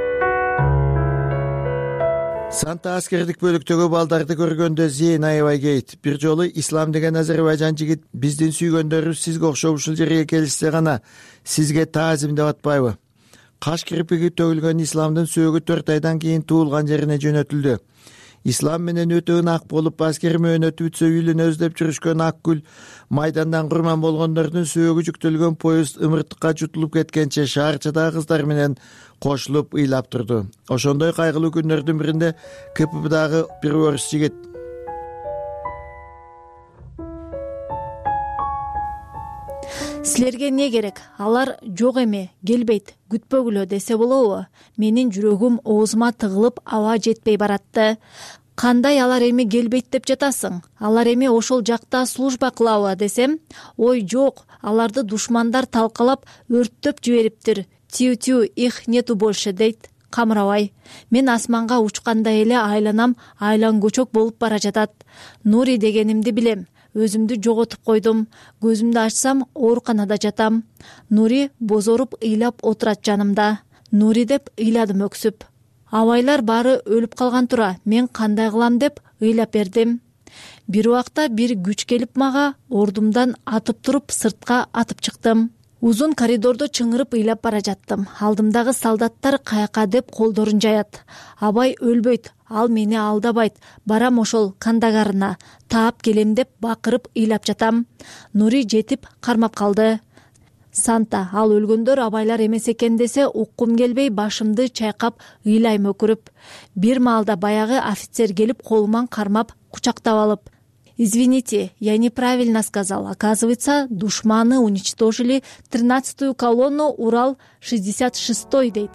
Санта аскердик бөлүктөгү балдарды көргөндө зейин аябай кейт. Бир жолу Ислам деген Азербайжан жигит биздин сүйгөндөрүбүз сизге окшоп ушул жерге келишсе гана сизге таазим деп атпайбы? Каш кирпиги төгүлгөн Исламдын сөөгү 4 айдан кийин туулган жерине жөнөтүлдү. Ислам менен өтө ынак болуп аскер мөөнөтү бүтсө үйлүнө өздөп жүрүшкөн Акгүл майдандан курман болгондордун сөөгү жүктөлгөн поезд ымырттыкка жутулуп кеткенче шаарчадагы кыздар менен кошулуп ыйлап турду. Ошондой кайгылуу күндөрдүн биринде КПБдагы бир орус жигит Силерге не керек? Алар жок эме, келбейт, күтпөгүлө десе болобу? Менин жүрөгүм оозума тыгылып аба жетпей баратты. Кандай алар эми келбейт деп жатасың? Алар эми ошол жакта служба кылабы десем, ой жок, аларды душмандар талкалап өрттөп жибериптир. Тю-тю, их нету больше дейт. Камырабай. Мен асманга учкандай эле айланам, айлан көчөк болуп бара жатат. Нури дегенимди билем. Өзүмдү жоготуп койдум. Көзүмдү ачсам, ооруканада жатам. Нури бозоруп ыйлап отурат жанымда. Нури деп ыйладым өксүп. Абайлар баары өлүп калган тура. Мен кандай кылам деп ыйлап бердим. Бир убакта бир күч келип мага ордумдан атып туруп сыртка атып чыктым. Узун коридордо чыңырып ыйлап бара жаттым. Алдымдагы солдаттар каяка деп колдорун жаят. Абай өлбөйт, ал мени алдабайт. Барам ошол кандагарына. Таап келем деп бакырып ыйлап жатам. Нури жетип кармап калды. Санта, ал өлгөндөр абайлар эмес экен десе уккум келбей башымды чайкап ыйлайм өкүрүп. Бир маалда баягы офицер келип колуман кармап кучактап алып: «Извините, я неправильно сказал. Оказывается, душманы уничтожили 13-ю колонну Урал 66-й дейт».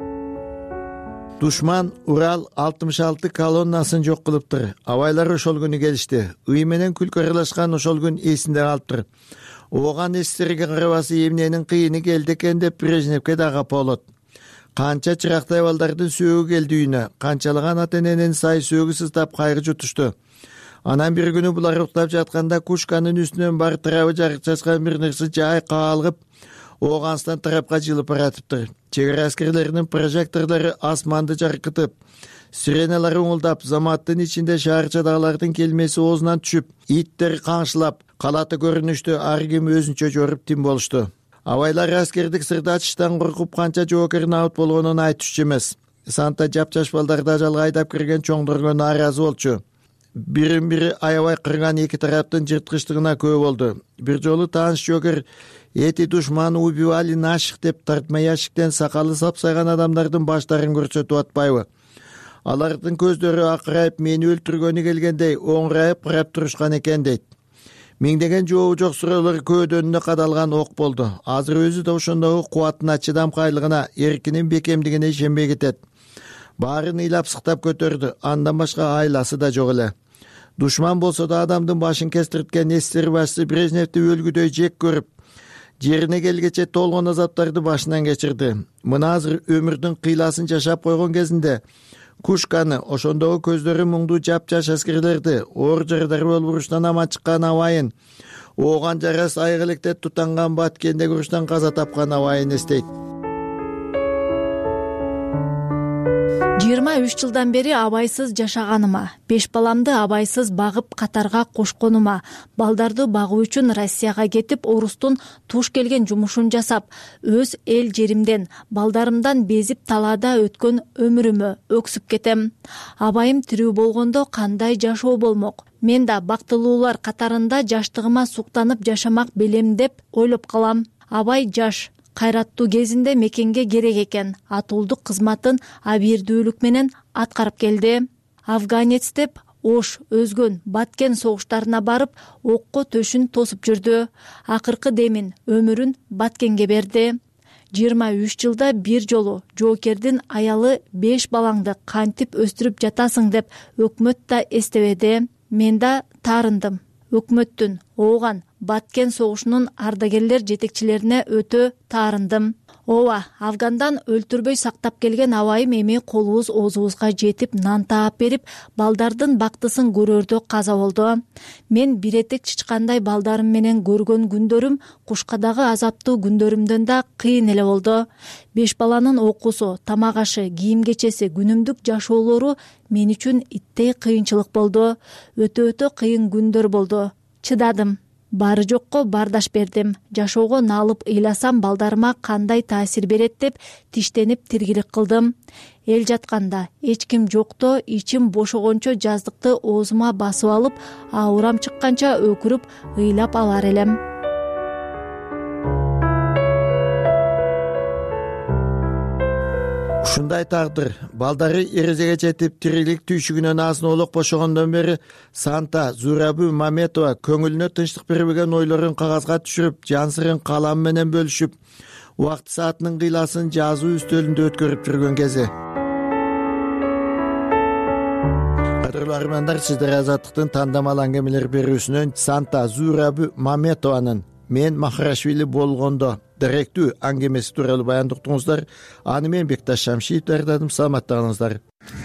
Душман Урал 66 колоннасын жок кылыптыр. Абайлар ошол күнү келишти. Үй менен күлкү аралашкан ошол күн эсинде калыптыр. Ооган эстерге карабасы эмненин кыйыны келди экен деп Брежневке дагы болот. Канча чырактай балдардын сөөгү келди үйүнө. Канчалаган ата-эненин сай сөөгү сыздап кайгы жутушту. Анан бир күнү булар уктап жатканда Кушканын үстүнөн бар тарабы жарык чачкан бир нерсе жай каалгып Ооганстан тарапка жылып баратыптыр. Чек ара аскерлеринин прожекторлору асманды жаркытып, сиреналар уңулдап, заматтын ичинде шаарчадагылардын келмеси оозунан түшүп, иттер каңшылап, калаты көрүнүштү ар ким өзүнчө жоруп тим болушту. Абайлар аскердик сырды ачыштан коркуп канча жоокер наут болгонун айтышчу эмес. Санта жапжаш балдарды ажалга айдап кирген чоңдорго нааразы болчу. бирин бири аябай кырган эки тараптын жырткычтыгына күбө болду. Бир жолу тааныш жогер эти душманы убивали наших деп тартма ящиктен сакалы сапсайган адамдардын баштарын көрсөтүп атпайбы? Алардын көздөрү акырайып мени өлтүргөнү келгендей оңурайып карап турушкан экен дейт. Миңдеген жообу жок суроолор көөдөнүнө кадалган ок болду. Азыр өзү да ошондогу кубатына, чыдамкайлыгына, эркинин бекемдигине ишенбей кетет. Баарын ыйлап сыктап көтөрдү, андан башка айласы да жок эле. Душман болсо да адамдын башын кестирткен СССР башчысы Брежневди өлгүдөй жек көрүп, жерине келгече толгон азаптарды башынан кечирди. Мына азыр өмүрдүн кыйласын жашап койгон кезинде Кушканы, ошондогу көздөрү муңдуу жапжаш аскерлерди, оор жарадар болуп уруштан аман чыккан абайын, ооган жарас айгылекте тутанган Баткендеги уруштан каза тапкан абайын эстейт. 23 жылдан бери абайсыз жашаганыма, 5 баламды абайсыз багып катарга кошконума, балдарды багуу үчүн Россияга кетип, орустун туш келген жумушун жасап, өз эл жеримден, балдарымдан безип талаада өткөн өмүрүмө өксүп кетем. Абайым тирүү болгондо кандай жашоо болмок? Мен да бактылуулар катарында жаштыгыма суктанып жашамак белем деп ойлоп калам. Абай жаш, кайраттуу кезинде мекенге керек экен, атуулдук кызматын абийирдүүлүк менен аткарып келди. Афганец деп Ош, Өзгөн, Баткен согуштарына барып, окко төшүн тосуп жүрдү. Акыркы демин, өмүрүн Баткенге берди. 23 жылда бир жолу жоокердин аялы 5 балаңды кантип өстүрүп жатасың деп өкмөт да эстебеди. Мен да таарындым. Өкмөттүн, ооган Баткен согушунун ардагерлер жетекчилерине өтө таарындым. Ооба, Афгандан өлтүрбөй сактап келген абайым эми колубуз оозубузга жетип нан таап берип, балдардын бактысын көрөрдө каза болду. Мен бир этек чычкандай балдарым менен көргөн күндөрүм Кушкадагы азаптуу күндөрүмдөн да кыйын эле болду. 5 баланын окуусу, тамак ашы, кийим кечеси, күнүмдүк жашоолору мен үчүн иттей кыйынчылык болду. Өтө кыйын күндөр болду. Чыдадым. Бары жокко бардаш бердим. Жашоого налып ыйласам балдарыма кандай таасир берет деп тиштенип тиргилик кылдым. Эл жатканда, эч ким жокто ичим бошогончо жаздыкты оозума басып алып, аурам чыкканча өкүрүп ыйлап алар элем. Ушундай тагдыр, балдары эрезеге жетип, тирилик түйшүгүнөн азын-олук бошогондон бери Санта Зурабу Маметова көңүлүнө тынчтык бербеген ойлорун кагазга түшүрүп, жан сырын калам менен бөлүшүп, убакыт саатынын кыйласын жазуу үстөлүндө өткөрүп жүргөн кези. Кадырлуу армандар, сиздер Азаттыктын тандамал аңгемелер берүүсүнөн Санта Зурабу Маметованын «Мен Махарашвили болгондо» директүү аңгемеси тууралуу баяндыктыңыздар. Аны мен Бекташ Шамшиев даярдадым. Саламаттыгыңыздар.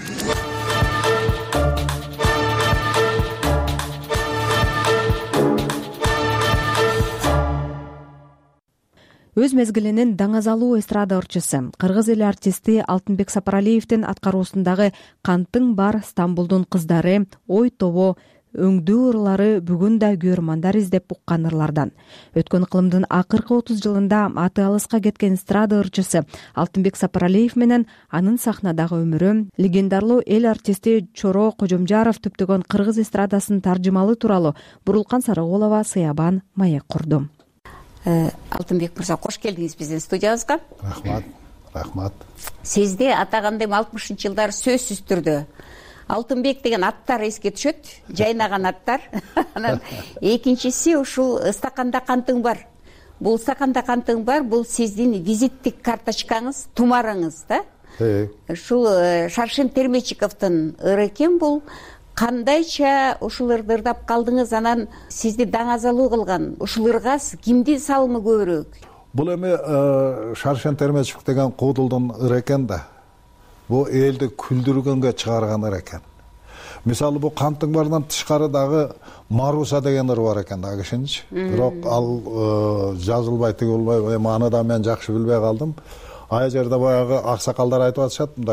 Өз мезгилинин даңазалуу эстрада ырчысы, кыргыз эли артисти Алтынбек Сапаралиевдин аткаруусундагы «Кантың бар Стамбулдун кыздары» ой тобо өңдүү ырлары бүгүн да көрмандар издеп уккан ырлардан. Өткөн ыкылымдын акыркы 30 жылында аты алыска кеткен эстрада ырчысы Алтынбек Сапаралиев менен анын сахнадагы өмүрү, легендарлуу эл артисти Чоро Кожомжаров түптөгөн кыргыз эстрадасынын таржымалы тууралуу Бурулкан Сарыгулова сыябан маек курду. Алтынбек мырза, кош келдиңиз биздин студиябызга. Рахмат. Сизди атаганда 60-жылдары сөзсүз түрдө Алтынбек деген аттар эске түшөт, жайнаган аттар. Анан экинчиси ушул стаканда кантың бар. Бул стаканда кантың бар, бул сиздин визиттик карточкаңыз, тумарыңыз да? Ушул Шаршем Термечиковдун ыры экен бул. Кандайча ушул ырды ырдап калдыңыз, анан сизди даңазалуу кылган ушул ырга кимдин салымы көбүрөөк? Бул эми Шаршем Термечиков деген куудулдун ыры экен да. Бу элди күлдүргөнгө чыгарган ыр экен. Мисалы бу Кантың барынан тышкары дагы Маруса деген ыр бар экен да кишинчи. Бирок ал жазылбай тиги болбой, аны да мен жакшы билбей калдым. Ай жерде баягы аксакалдар айтып атышат, мындай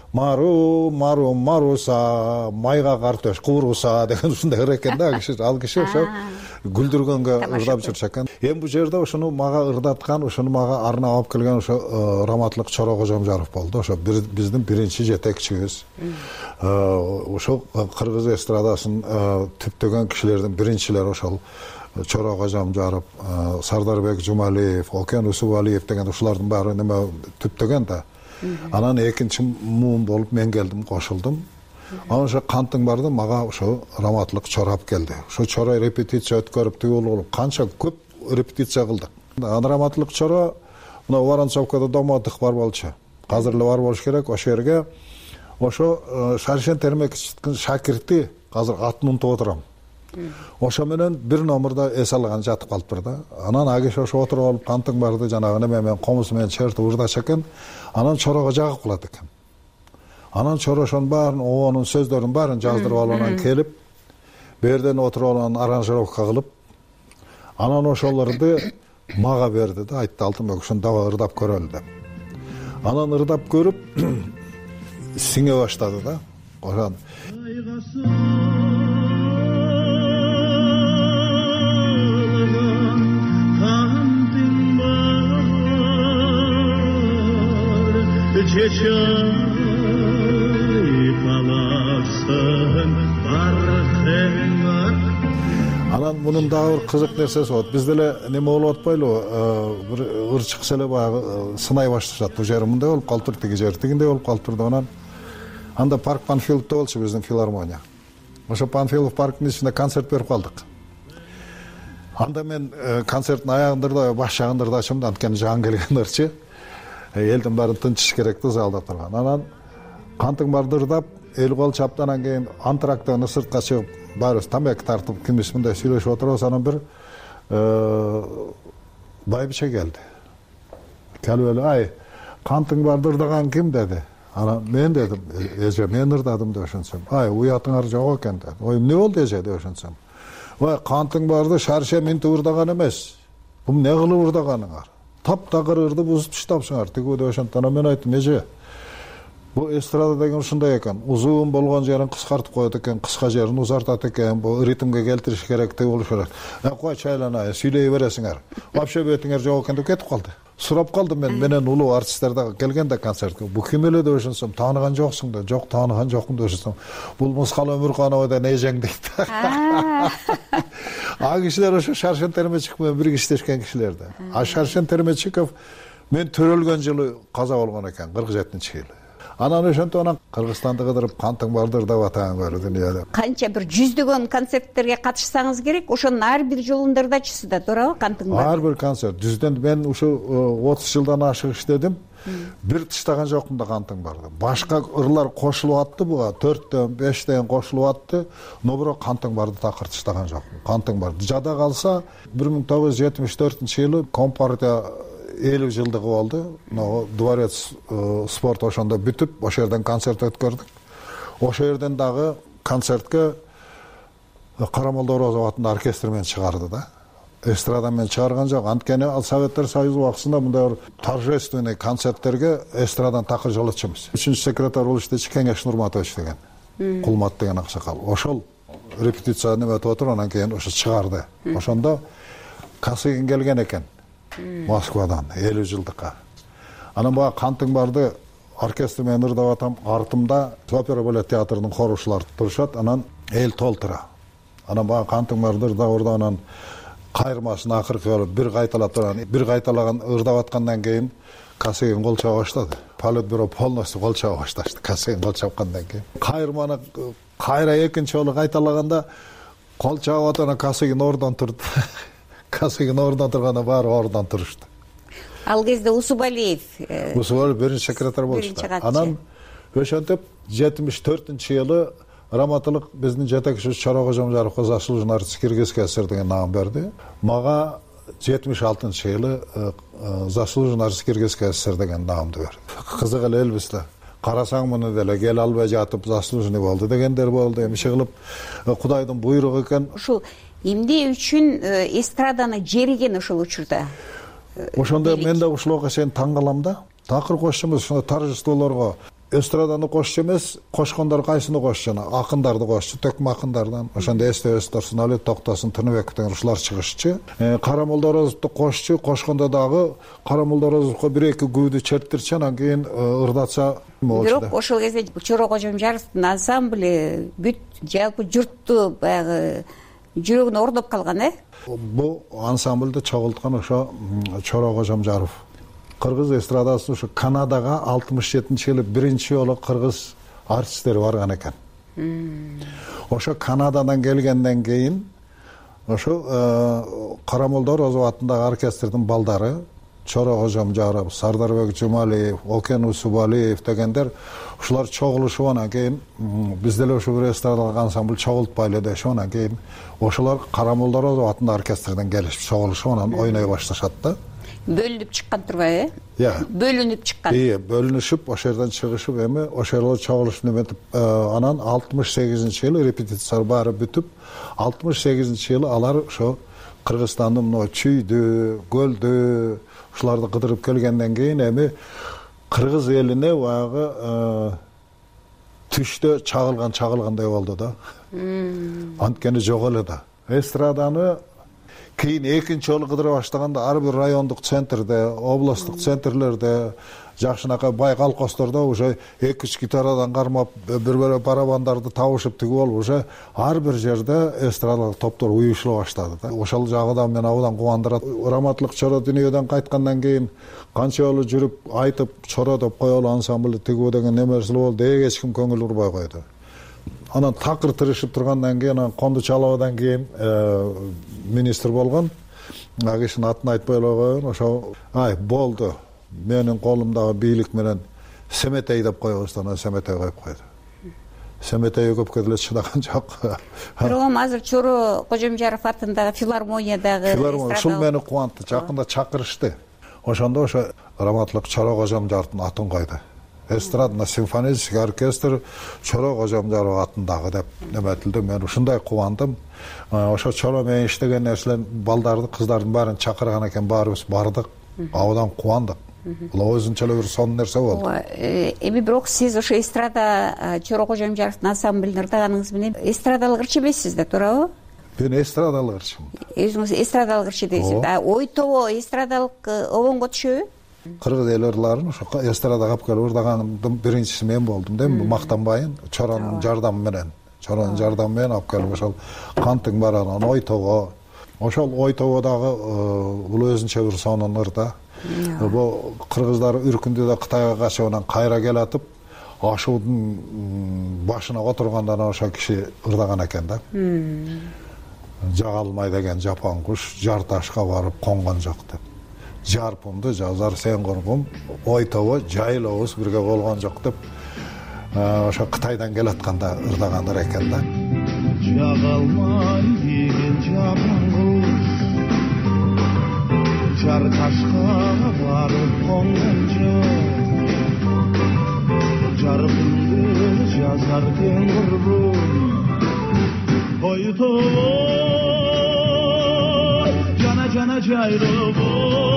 маруса майга картош кууруса деген ушундай ыр экен да киши. Ал киши ошо гүлдүргөнгө ырдап жүрчү экен. Эми бул жерде ошону мага ырдаткан, ошону мага арнап алып келген ошо Раматылык Чора Кожомжаров болду. Ошо биздин биринчи жетекчибиз. Ошо кыргыз эстрадасын түптөгөн кишилердин биринчилери ошол Чора Кожомжаров, Сардарбек Жумалиев, Окен Усубалиев деген ушулардын баары неме түптөгөн да. Анан экинчи муун болуп мен келдим, кошулдум. Анан ошо кантың барды мага ошо Раматылык Чора алып келди. Ошо Чора репетиция өткөрүп түйүлүп канча көп репетиция кылдык. Анан Раматылык Чора мына Воронцовкада домоддук бар болчу. Азыр эле бар болуш керек. Ошол жерге ошо Шаршен Термекичтин шакирти азыр атын унутуп отурам. Ошо менен бир номерде эс алган жатып калыптыр да. Анан агиш ошо отуруп алып кантың барды жанагы неме менен комузу менен чертип ырдач экен. Анан Чорого жагып калат экен. Анан Чора ошонун баарын, оонун сөздөрүнүн баарын жаздырып алып анан келип, берден отуруп алып анан аранжировка кылып, анан ошолорду мага берди да, айтты Алтынбек ушуну дагы ырдап көрөлү деп. Анан ырдап көрүп сиңе баштады да. Ошон Анан мунун дагы бир кызык нерсеси болот. Бизде эле неме болуп атпайлыбы? Бир ыр чыкса эле баягы сынай башташат. Бул жери мындай болуп калыптыр, тиги жери тигиндей болуп калыптыр деп анан анда парк Панфиловдо болчу биздин филармония. Ошо Панфилов парктын ичинде концерт берип калдык. Анда мен концерттин аягындырда, баш жагындырдачым да, анткени жаган келген ырчы. Элдин баары тынчыш керек да залда турган. Анан кантың барды ырдап, эл кол чаптанан кийин антрактан сыртка чыгып, баарыбыз тамак тартып, кимис мындай сүйлөшүп отурабыз, анан бир байбиче келди. Келип эле, ай, кантың барды ырдаган ким деди. Анан мен дедим, эже, мен ырдадым деп ошентсем. Ай, уятыңар жок экен деди. Ой, эмне болду эже деп ошентсем. Ой, кантың барды Шарше минтип ырдаган эмес. Бул эмне кылып ырдаганыңар? Таптагыр ырды бузуп таштапсыңар. Тиги деп ошентип анан мен айттым, эже, бу эстрада деген ушундай экен. Узун болгон жерин кыскартып коет экен, кыска жерин узартат экен. Бу ритмге келтириш керек деп болуш керек. Кой чайлана, сүйлөй бересиңер. Вообще бетиңер жок экен деп кетип калды. Сурап калдым менен улуу артисттер да келгенде концертке. Бу ким эле деп ошентсем, тааныган жоксуң да. Жок, тааныган жокмун деп ошентсем. Бул Мускал Өмүркановдон эжең дейт. А кишилер ошо Шаршен Термечиков менен бирге иштешкен кишилерди. А Шаршен Термечиков мен төрөлгөн жылы каза болгон экен, 47-жылы. Анан ошентип анан Кыргызстанды кыдырып кантың барды ырдап атаң көрдү дүйнөдө. Канча бир жүздөгөн концерттерге катышсаңыз керек, ошонун ар бир жолунда ырдачысыз да, туурабы кантың барды? Ар бир концерт. Жүздөн мен ушу 30 жылдан ашык иштедим. Бир тыштаган жокмун да кантың барды. Башка ырлар кошулуп атты буга, 4төн 5тен кошулуп атты, но бирок кантың барды такыр тыштаган жокмун. Кантың барды. Жада калса 1974-жылы Компартия 50 жылдыгы болду. Дворец спорт ошондо бүтүп, ошол жерден концерт өткөрдүк. Ошол жерден дагы концертке Карамолдо Орозов атындагы оркестр менен чыгарды да. Эстрада менен чыгарган жок. Анткени ал Советтер Союзу убактысында мындай торжественный концерттерге эстрадан такыр жолотчумуз. 3-секретарь болуп иштечи Кеңеш Нурматович деген, Кулмат деген аксакал. Ошол репетиция неметип отуруп, анан кийин ошо чыгарды. Ошондо Касыгин келген экен. Москвадан 50 жылдыкка. Анан бага кантың барды оркестр менен ырдап атам, артымда опера балет театрынын хорушулары турушат, анан эл толтура. Анан бага кантың барды ырдап анан кайырмасын акыркы болуп бир кайталап турган, бир кайталаган ырдап аткандан кийин Касыгин кол чаба баштады. Политбюро полностью кол чаба башташты. Касыгин кол чапкандан кийин кайырманы кайра экинчи жолу кайталаганда кол чабып атып Касыгин ордон турду. Касыгин ордон турганда баары ордон турушту. Ал кезде Усубалиев биринчи секретарь болчу. Анан ошентип 74-жылы Раматылык биздин жетекчибиз Чора Кожомжаровго заслуженный артист Киргизский СССР деген наам берди. Мага 76-жылы заслуженный артист Киргизский СССР деген наамды берди. Кызык эле элбиз да. Карасаң муну деле кел албай жатып заслуженный болду дегендер болду. Эмне кылып Кудайдын буйругу экен. Ушул эмне үчүн эстраданы жериген ошол учурда? Ошондо мен да ушул окуя чейин таң калам да. Такыр кошчумуз ошондо торжестволорго эстраданы кошчу эмес, кошкондор кайсыны кошчу? Акындарды кошчу, төкмө акындардан. Ошондо эстебес турсун, Алет Токтосун, Тыныбек деген ушулар чыгышчу. Кара Молдорозовду кошчу, кошкондо дагы Кара Молдорозовго 1-2 күүдү чертирчи, анан кийин ырдатса болчу. Бирок ошол кезде Чоро Кожомжаровдун ансамблі бүт жалпы журтту баягы жүрөгүнө орноп калган, Бул ансамбльди чогулткан ошо Чоро Кожомжаров. Кыргыз эстрадасына ушу Канадага 67-жылы биринчи жолу кыргыз артисттери барган экен. Ошо Канададан келгенден кийин ошо Кара Молдорозов атындагы оркестрдин балдары Чоро Кожомжаров, Сардарбек Жумалиев, Окен Усубалиев дегендер ушулар чогулушуп анан кийин биз деле ошо бир эстрадалык ансамбль чогултпайлы дешип анан кийин ошолор Кара Молдорозов атындагы оркестрден келишип чогулушуп анан ойной башташат да. Бөлүнүп чыккан турбайбы? Бөлүнүп чыккан. Бөлүнүшүп, ошол жерден чыгышып, эми ошол чогулушуп неметип, анан 68-жылы репетициялар баары бүтүп, 68-жылы алар ошо Кыргызстандын мына Чүйдү, Көлдү, ушуларды кыдырып келгенден кийин эми кыргыз элине баягы түштө чагылгандай болду да. Анткени жок эле да. Эстраданы кийин экинчи жолу кыдыра баштаганда ар бир райондук центрде, областтык центрлерде, жакшынакай бай колхоздордо уже 2-3 гитарадан кармап, бир барабандарды табышып тигип алып, уже ар бир жерде эстрадалык топтор уюшула баштады да. Ошол жагы да мени абдан кубандырат. Раматлык Чоро дүйнөдөн кайткандан кийин канча жолу жүрүп айтып, Чоро деп коелу ансамбль тигүү деген немерси болду, эч ким көңүл бурбай койду. Анан такыр тырышып тургандан кийин, анан Конду Чалабадан кийин министр болгон. Ал кишинин атын айтпай эле коеюн. Ошо болду. Менин колумдагы бийлик менен Семетей деп коебуз, анан Семетей коюп койду. Семетей көпкө деле чыдаган жок. Бирок азыр Чоро Кожомжаров атындагы филармониядагы ушул мени кубантты. Жакында чакырышты. Ошондо ошо Раматлык Чоро Кожомжаровдун атын койду. Эстрадно-симфонический оркестр Чоро Кожомжаров атындагы деп неметилди. Мен ушундай кубандым. Ошо Чоро менен иштеген нерселер балдарды, кыздардын баарын чакырган экен, баарыбыз бардык. Абдан кубандык. Бул өзүнчө эле бир сонун нерсе болду. Эми бирок сиз ошо эстрада Чоро Кожомжаровдун ансамблин ырдаганыңыз менен эстрадалык ырчы эмессиз да, туурабы? Мен эстрадалык ырчымын. Өзүңүз эстрадалык ырчы дейсиз. Ой тобо эстрадалык обонго түшөбү? Кыргыз эл ырларын ошо эстрадага алып келип ырдаганымдын биринчиси мен болдум да, мактанбайын. Чоронун жардамы менен. Чоронун жардамы менен алып келип ошол Кантың баранан ой тобо. Ошол ой тободагы бул өзүнчө бир сонун ырда. Бул кыргыздар үркүндө да Кытайга качып анан кайра келатып, ашуудун башына отургандан ошо киши ырдаган экен да. Жагалмай деген жапан куш жар ташка барып конгон жок деп. Жарпымды жазар сен коргум, ой тобо жайлообуз бирге болгон жок деп ошо Кытайдан келатканда ырдагандар экен да. Жагалмай деген жапан куш жар ташка барып конгон жок, жарпымды жазар сен коргум, ой тобо жана жайлообуз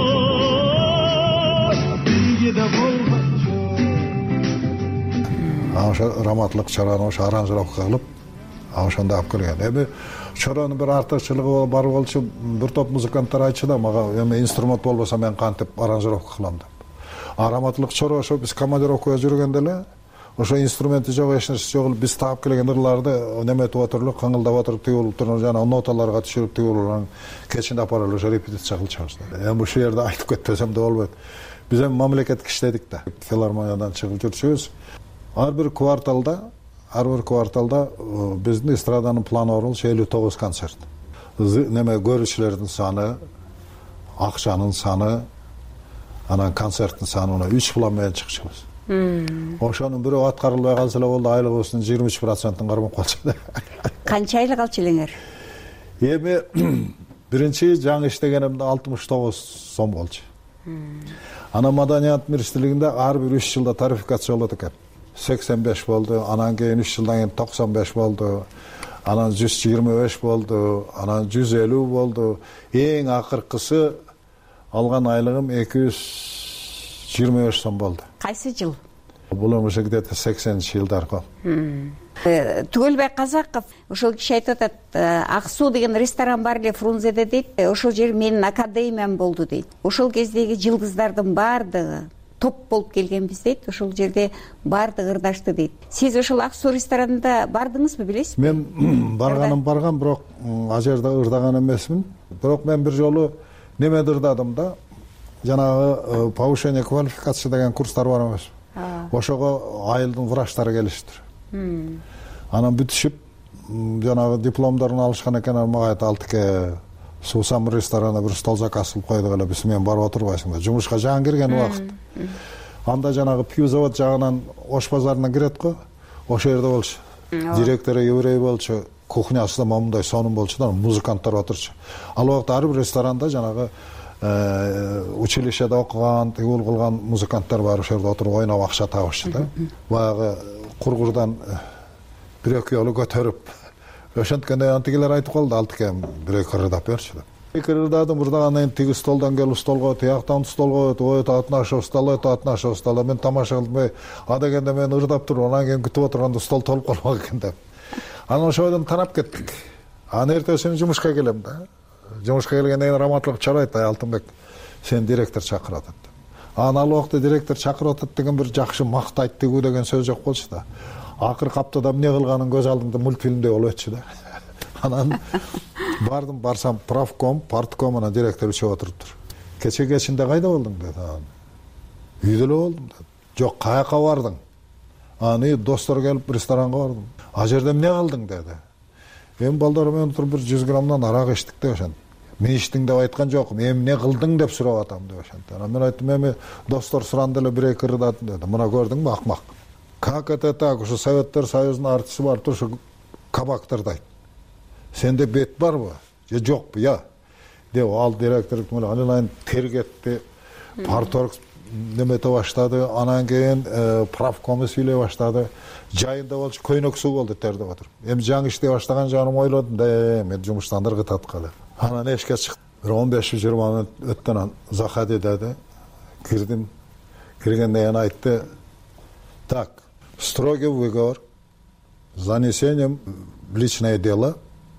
ошо Раматлык Чорону ошо аранжировка кылып, ошондо алып келген. Эми Чоронун бир артыкчылыгы бар болчу, бир топ музыканттар айтчу да мага, эми инструмент болбосо мен кантип аранжировка кылам деп. Раматлык Чоро ошо биз командировкага жүргөндө эле ошо инструменти жок, эч нерсе жок, биз таап келген ырларды неметип отуруп, каңылдап отуруп, тигип туруп, жана ноталарга түшүрүп тигип кечинде апарып ошо репетиция кылчабыз да. Эми ушул жерде айтып кетпесем да болбойт. Биз эми мамлекеттик иштедик да. Филармониядан чыгып жүрчүбүз. Ар бир кварталда биздин эстраданын планы болчу 59 концерт. Неме көрүүчүлөрдүн саны, акчанын саны, анан концерттин саны 3 план менен чыкчубуз. Ошонун бирөө аткарылбай калса эле болду, айлыгыбыздын 23%-ын кармап калчу. Канча айлык алчу элеңер? Эми биринчи жаңы иштегенимде 69 сом болчу. Анан Маданият министрлигинде ар бир 3 жылда тарификация болот экен. 85 болду, анан кийин 3 жылдан кийин 95 болду, анан 125 болду, анан 150 болду. Эң акыркысы алган айлыгым 225 сом болду. Кайсы жыл? Бул эми ушу где-то 80-жылдарго. Түгөлбай Казаков ошол киши айтып атат, Ак суу деген ресторан бар эле Фрунзеде дейт. Ошол жер менин академиям болду дейт. Ошол кездеги жылдыздардын баардыгы топ болуп келгенбиз дейт. Ошол жерде баардыгы ырдашты дейт. Сиз ошол Ак суу ресторанында бардыңызбы, билесизби? Мен барган, бирок ал жерде ырдаган эмесмин. Бирок мен бир жолу немеде ырдадым да, жанагы повышение квалификации деген курстар бар эмес. Ошого айылдын врачтары келиштир. Анан бүтүшүп, жанагы дипломдорун алышкан экен, мага айтты, Алтыке, суусам ресторанына бир стол заказ кылып койдук эле, биз менен барып отурбайсың да. Жумушка жаңы кирген убакыт. Анда жанагы пиво завод жагынан Ош базарына кирет го. Ошол жерде болчу. Директору еврей болчу, кухнясында момундай сонун болчу да, музыканттар отурчу. Ал убакта ар бир ресторанда жанагы училищеде окуган, тигул кылган музыканттар бар, ошол жерде отуруп ойноп акча табышчу да. Баягы кургурдан бир-эки жолу көтөрүп, ошенткенде антигилер айтып калды, Алтыке бир-эки ырдап берчү деп. Эки ырдадым, ырдагандан кийин тиги столдон келип столго, тияктан столго өтүп, атнашып стол, мен тамаша кылбай, а дегенде мен ырдап туруп, анан кийин күтүп отурганда стол толуп калмак экен деп. Анан ошойдон тарап кеттик. Анан эртесин жумушка келем да. Жумушка келгенден кийин раматтылык чарайт, Алтынбек, сени директор чакырып атат. Анан ал убакта директор чакырып атат деген бир жакшы мактайт тигүү деген сөз жок болчу да. Акыркы аптада эмне кылганын көз алдымда мультфильмдей болуп өтчү да. Анан барсам правком, партком, анан директор үчөө отуруптур. Кечинде кайда болдуң деди. Үйдө эле болдум деди. Жок, каяка бардың? Аны достор келип ресторанга бардым. А жерде эмне кылдың деди. Эми балдар менен туруп бир 100 граммдан арак ичтик деп ошентип. Мен иштиң деп айткан жокмун, эмне кылдың деп сурап атам деп ошентип. Анан мен айттым, эми достор суранды эле бир-эки ырдадым деди. Мына көрдүңбү, акмак. Как это так? Ушу Советтер Союзунун артисти бар, ушу кабактырдайт. Сенде бет барбы? Же жокпу? Я. Деп ал директор анан тергетти, парторг немете баштады, анан кийин правкому сүйлөй баштады. Жайында болчу, көйнөк суу болду тердеп отуруп. Эми жаңы иштей баштаган жаным ойлодум да, мен жумуштан ыргытат калып. Анан эшикке чыктым. Бир 15-20 мүнөт өттөн Захади деди. Кирдим. Киргенден кийин айтты: "Так, строгий выговор, занесением в личное дело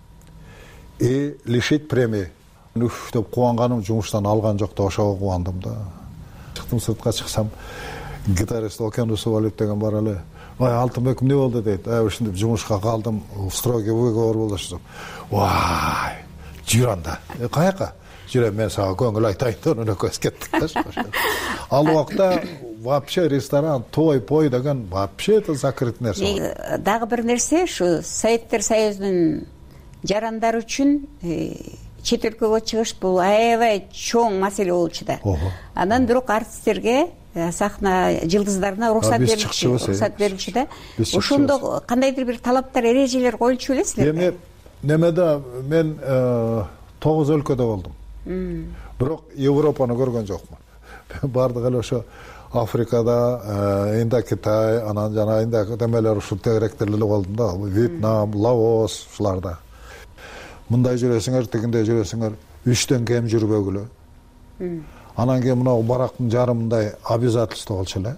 и лишить премии." Үф деп кубанганым, жумуштан алган жок да, ошого кубандым да. Чыктым, сыртка чыксам, гитарист Окен Усубалиев деген бар эле. "Ой, Алтынбек, эмне болду?" дейт. Ушинтип жумушка калдым, строгий выговор болушу. Вай, жүр анда. Каяка? Жүрөм, мен сага көңүл айтайын деп эле көз кеттик. Ал убакта вообще ресторан, той деген вообще это закрыт нерсе. Дагы бир нерсе, ушу Советтер Союзунун жарандары үчүн чет өлкөгө чыгыш бул аябай чоң маселе болчу да. Анан бирок артисттерге, сахна жылдыздарына уруксат берилчү да. Ошондо кандайдыр бир талаптар, эрежелер коюлчу белесизби? Эми немеде мен 9 өлкөдө болдум. Бирок Европаны көргөн жокмун. Бардык эле ошо Африкада, Индокитай, анан жана демелер ушул тегеректер эле болдум да. Вьетнам, Лаос ушуларда. Мындай жүрөсүңөр, тигиндей жүрөсүңөр, 3төн кем жүрбөгүлө. Анан кийин мына барактын жарымындай обязательство болчу эле.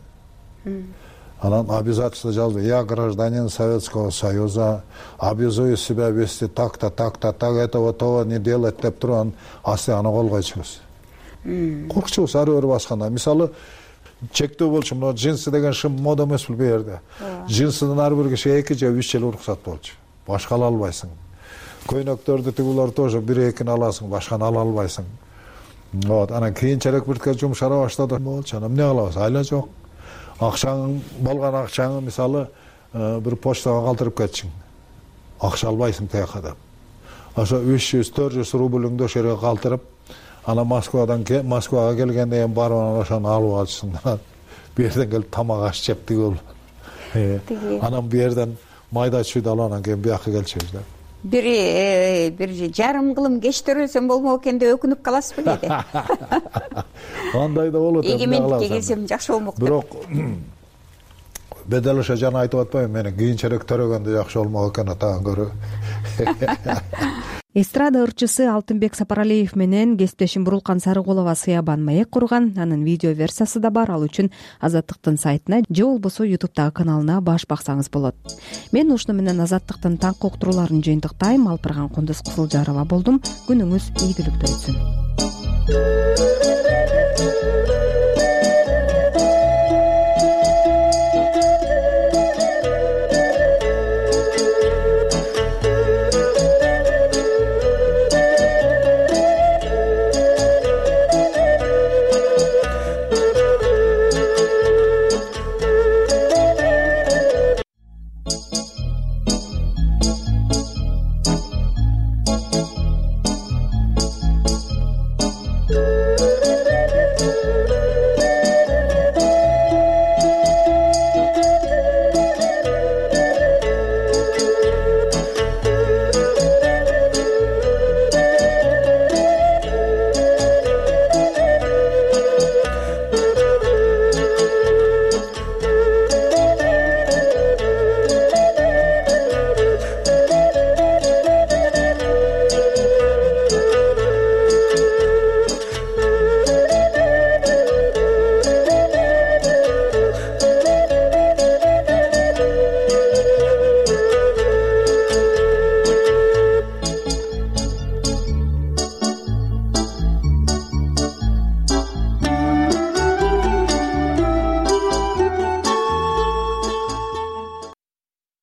Анан обязательство жазды: "Я гражданин Советского Союза, обязую себя вести так-то, так-то, так, этого того не делать" деп туруп, асты аны кол койчубуз. Коркчубуз ары бери басканда. Мисалы, чектөө болчу, мына джинсы деген шым мода эмес бул жерде. Джинсыдан ар бир киши 2 же 3 жыл уруксат болчу. Башка ала албайсың. Көйнөктөрдү тигулар тоже 1-2 аласың, башканы ала албайсың. Вот, анан кийинчерээк бирке жумшара баштады. Болчу, анан эмне кылабыз? Айла жок. Акчаң болгон акчаңы мисалы бир почтага калтырып кетчиң. Акча албайсың тияка деп. Ошо 300-400 рубльыңды ошо жерге калтырып, анан Москвага келгенден кийин барып ошону алып алчысың. Бу жерден келип тамак аш жеп тигил. Анан бу жерден майда чүйдү алып, анан кийин бияка келчүбүз да. Бир жарым кылым кеч төрөлсөм болмок экен деп өкүнүп каласызбы кээде? Андай да болот. Эгемендикке келсем жакшы болмок деп. Бирок бедел ошо жана айтып атпайбы, мени кийинчерээк төрөгөндө жакшы болмок экен атаган көрө. эстрада ырчысы Алтынбек Сапаралиев менен кесиптешим Бурулкан Сарыкулова сыябан маек курган. Анын видео версиясы да бар. Ал үчүн Азаттыктын сайтына же болбосо YouTube'дагы каналына баш баксаңыз болот. Мен ушуну менен Азаттыктын таңкы уктурууларын жыйынтыктайм. Алпырган Кундуз Кызылжарова болдум. Күнүңүз ийгиликтүү өтсүн.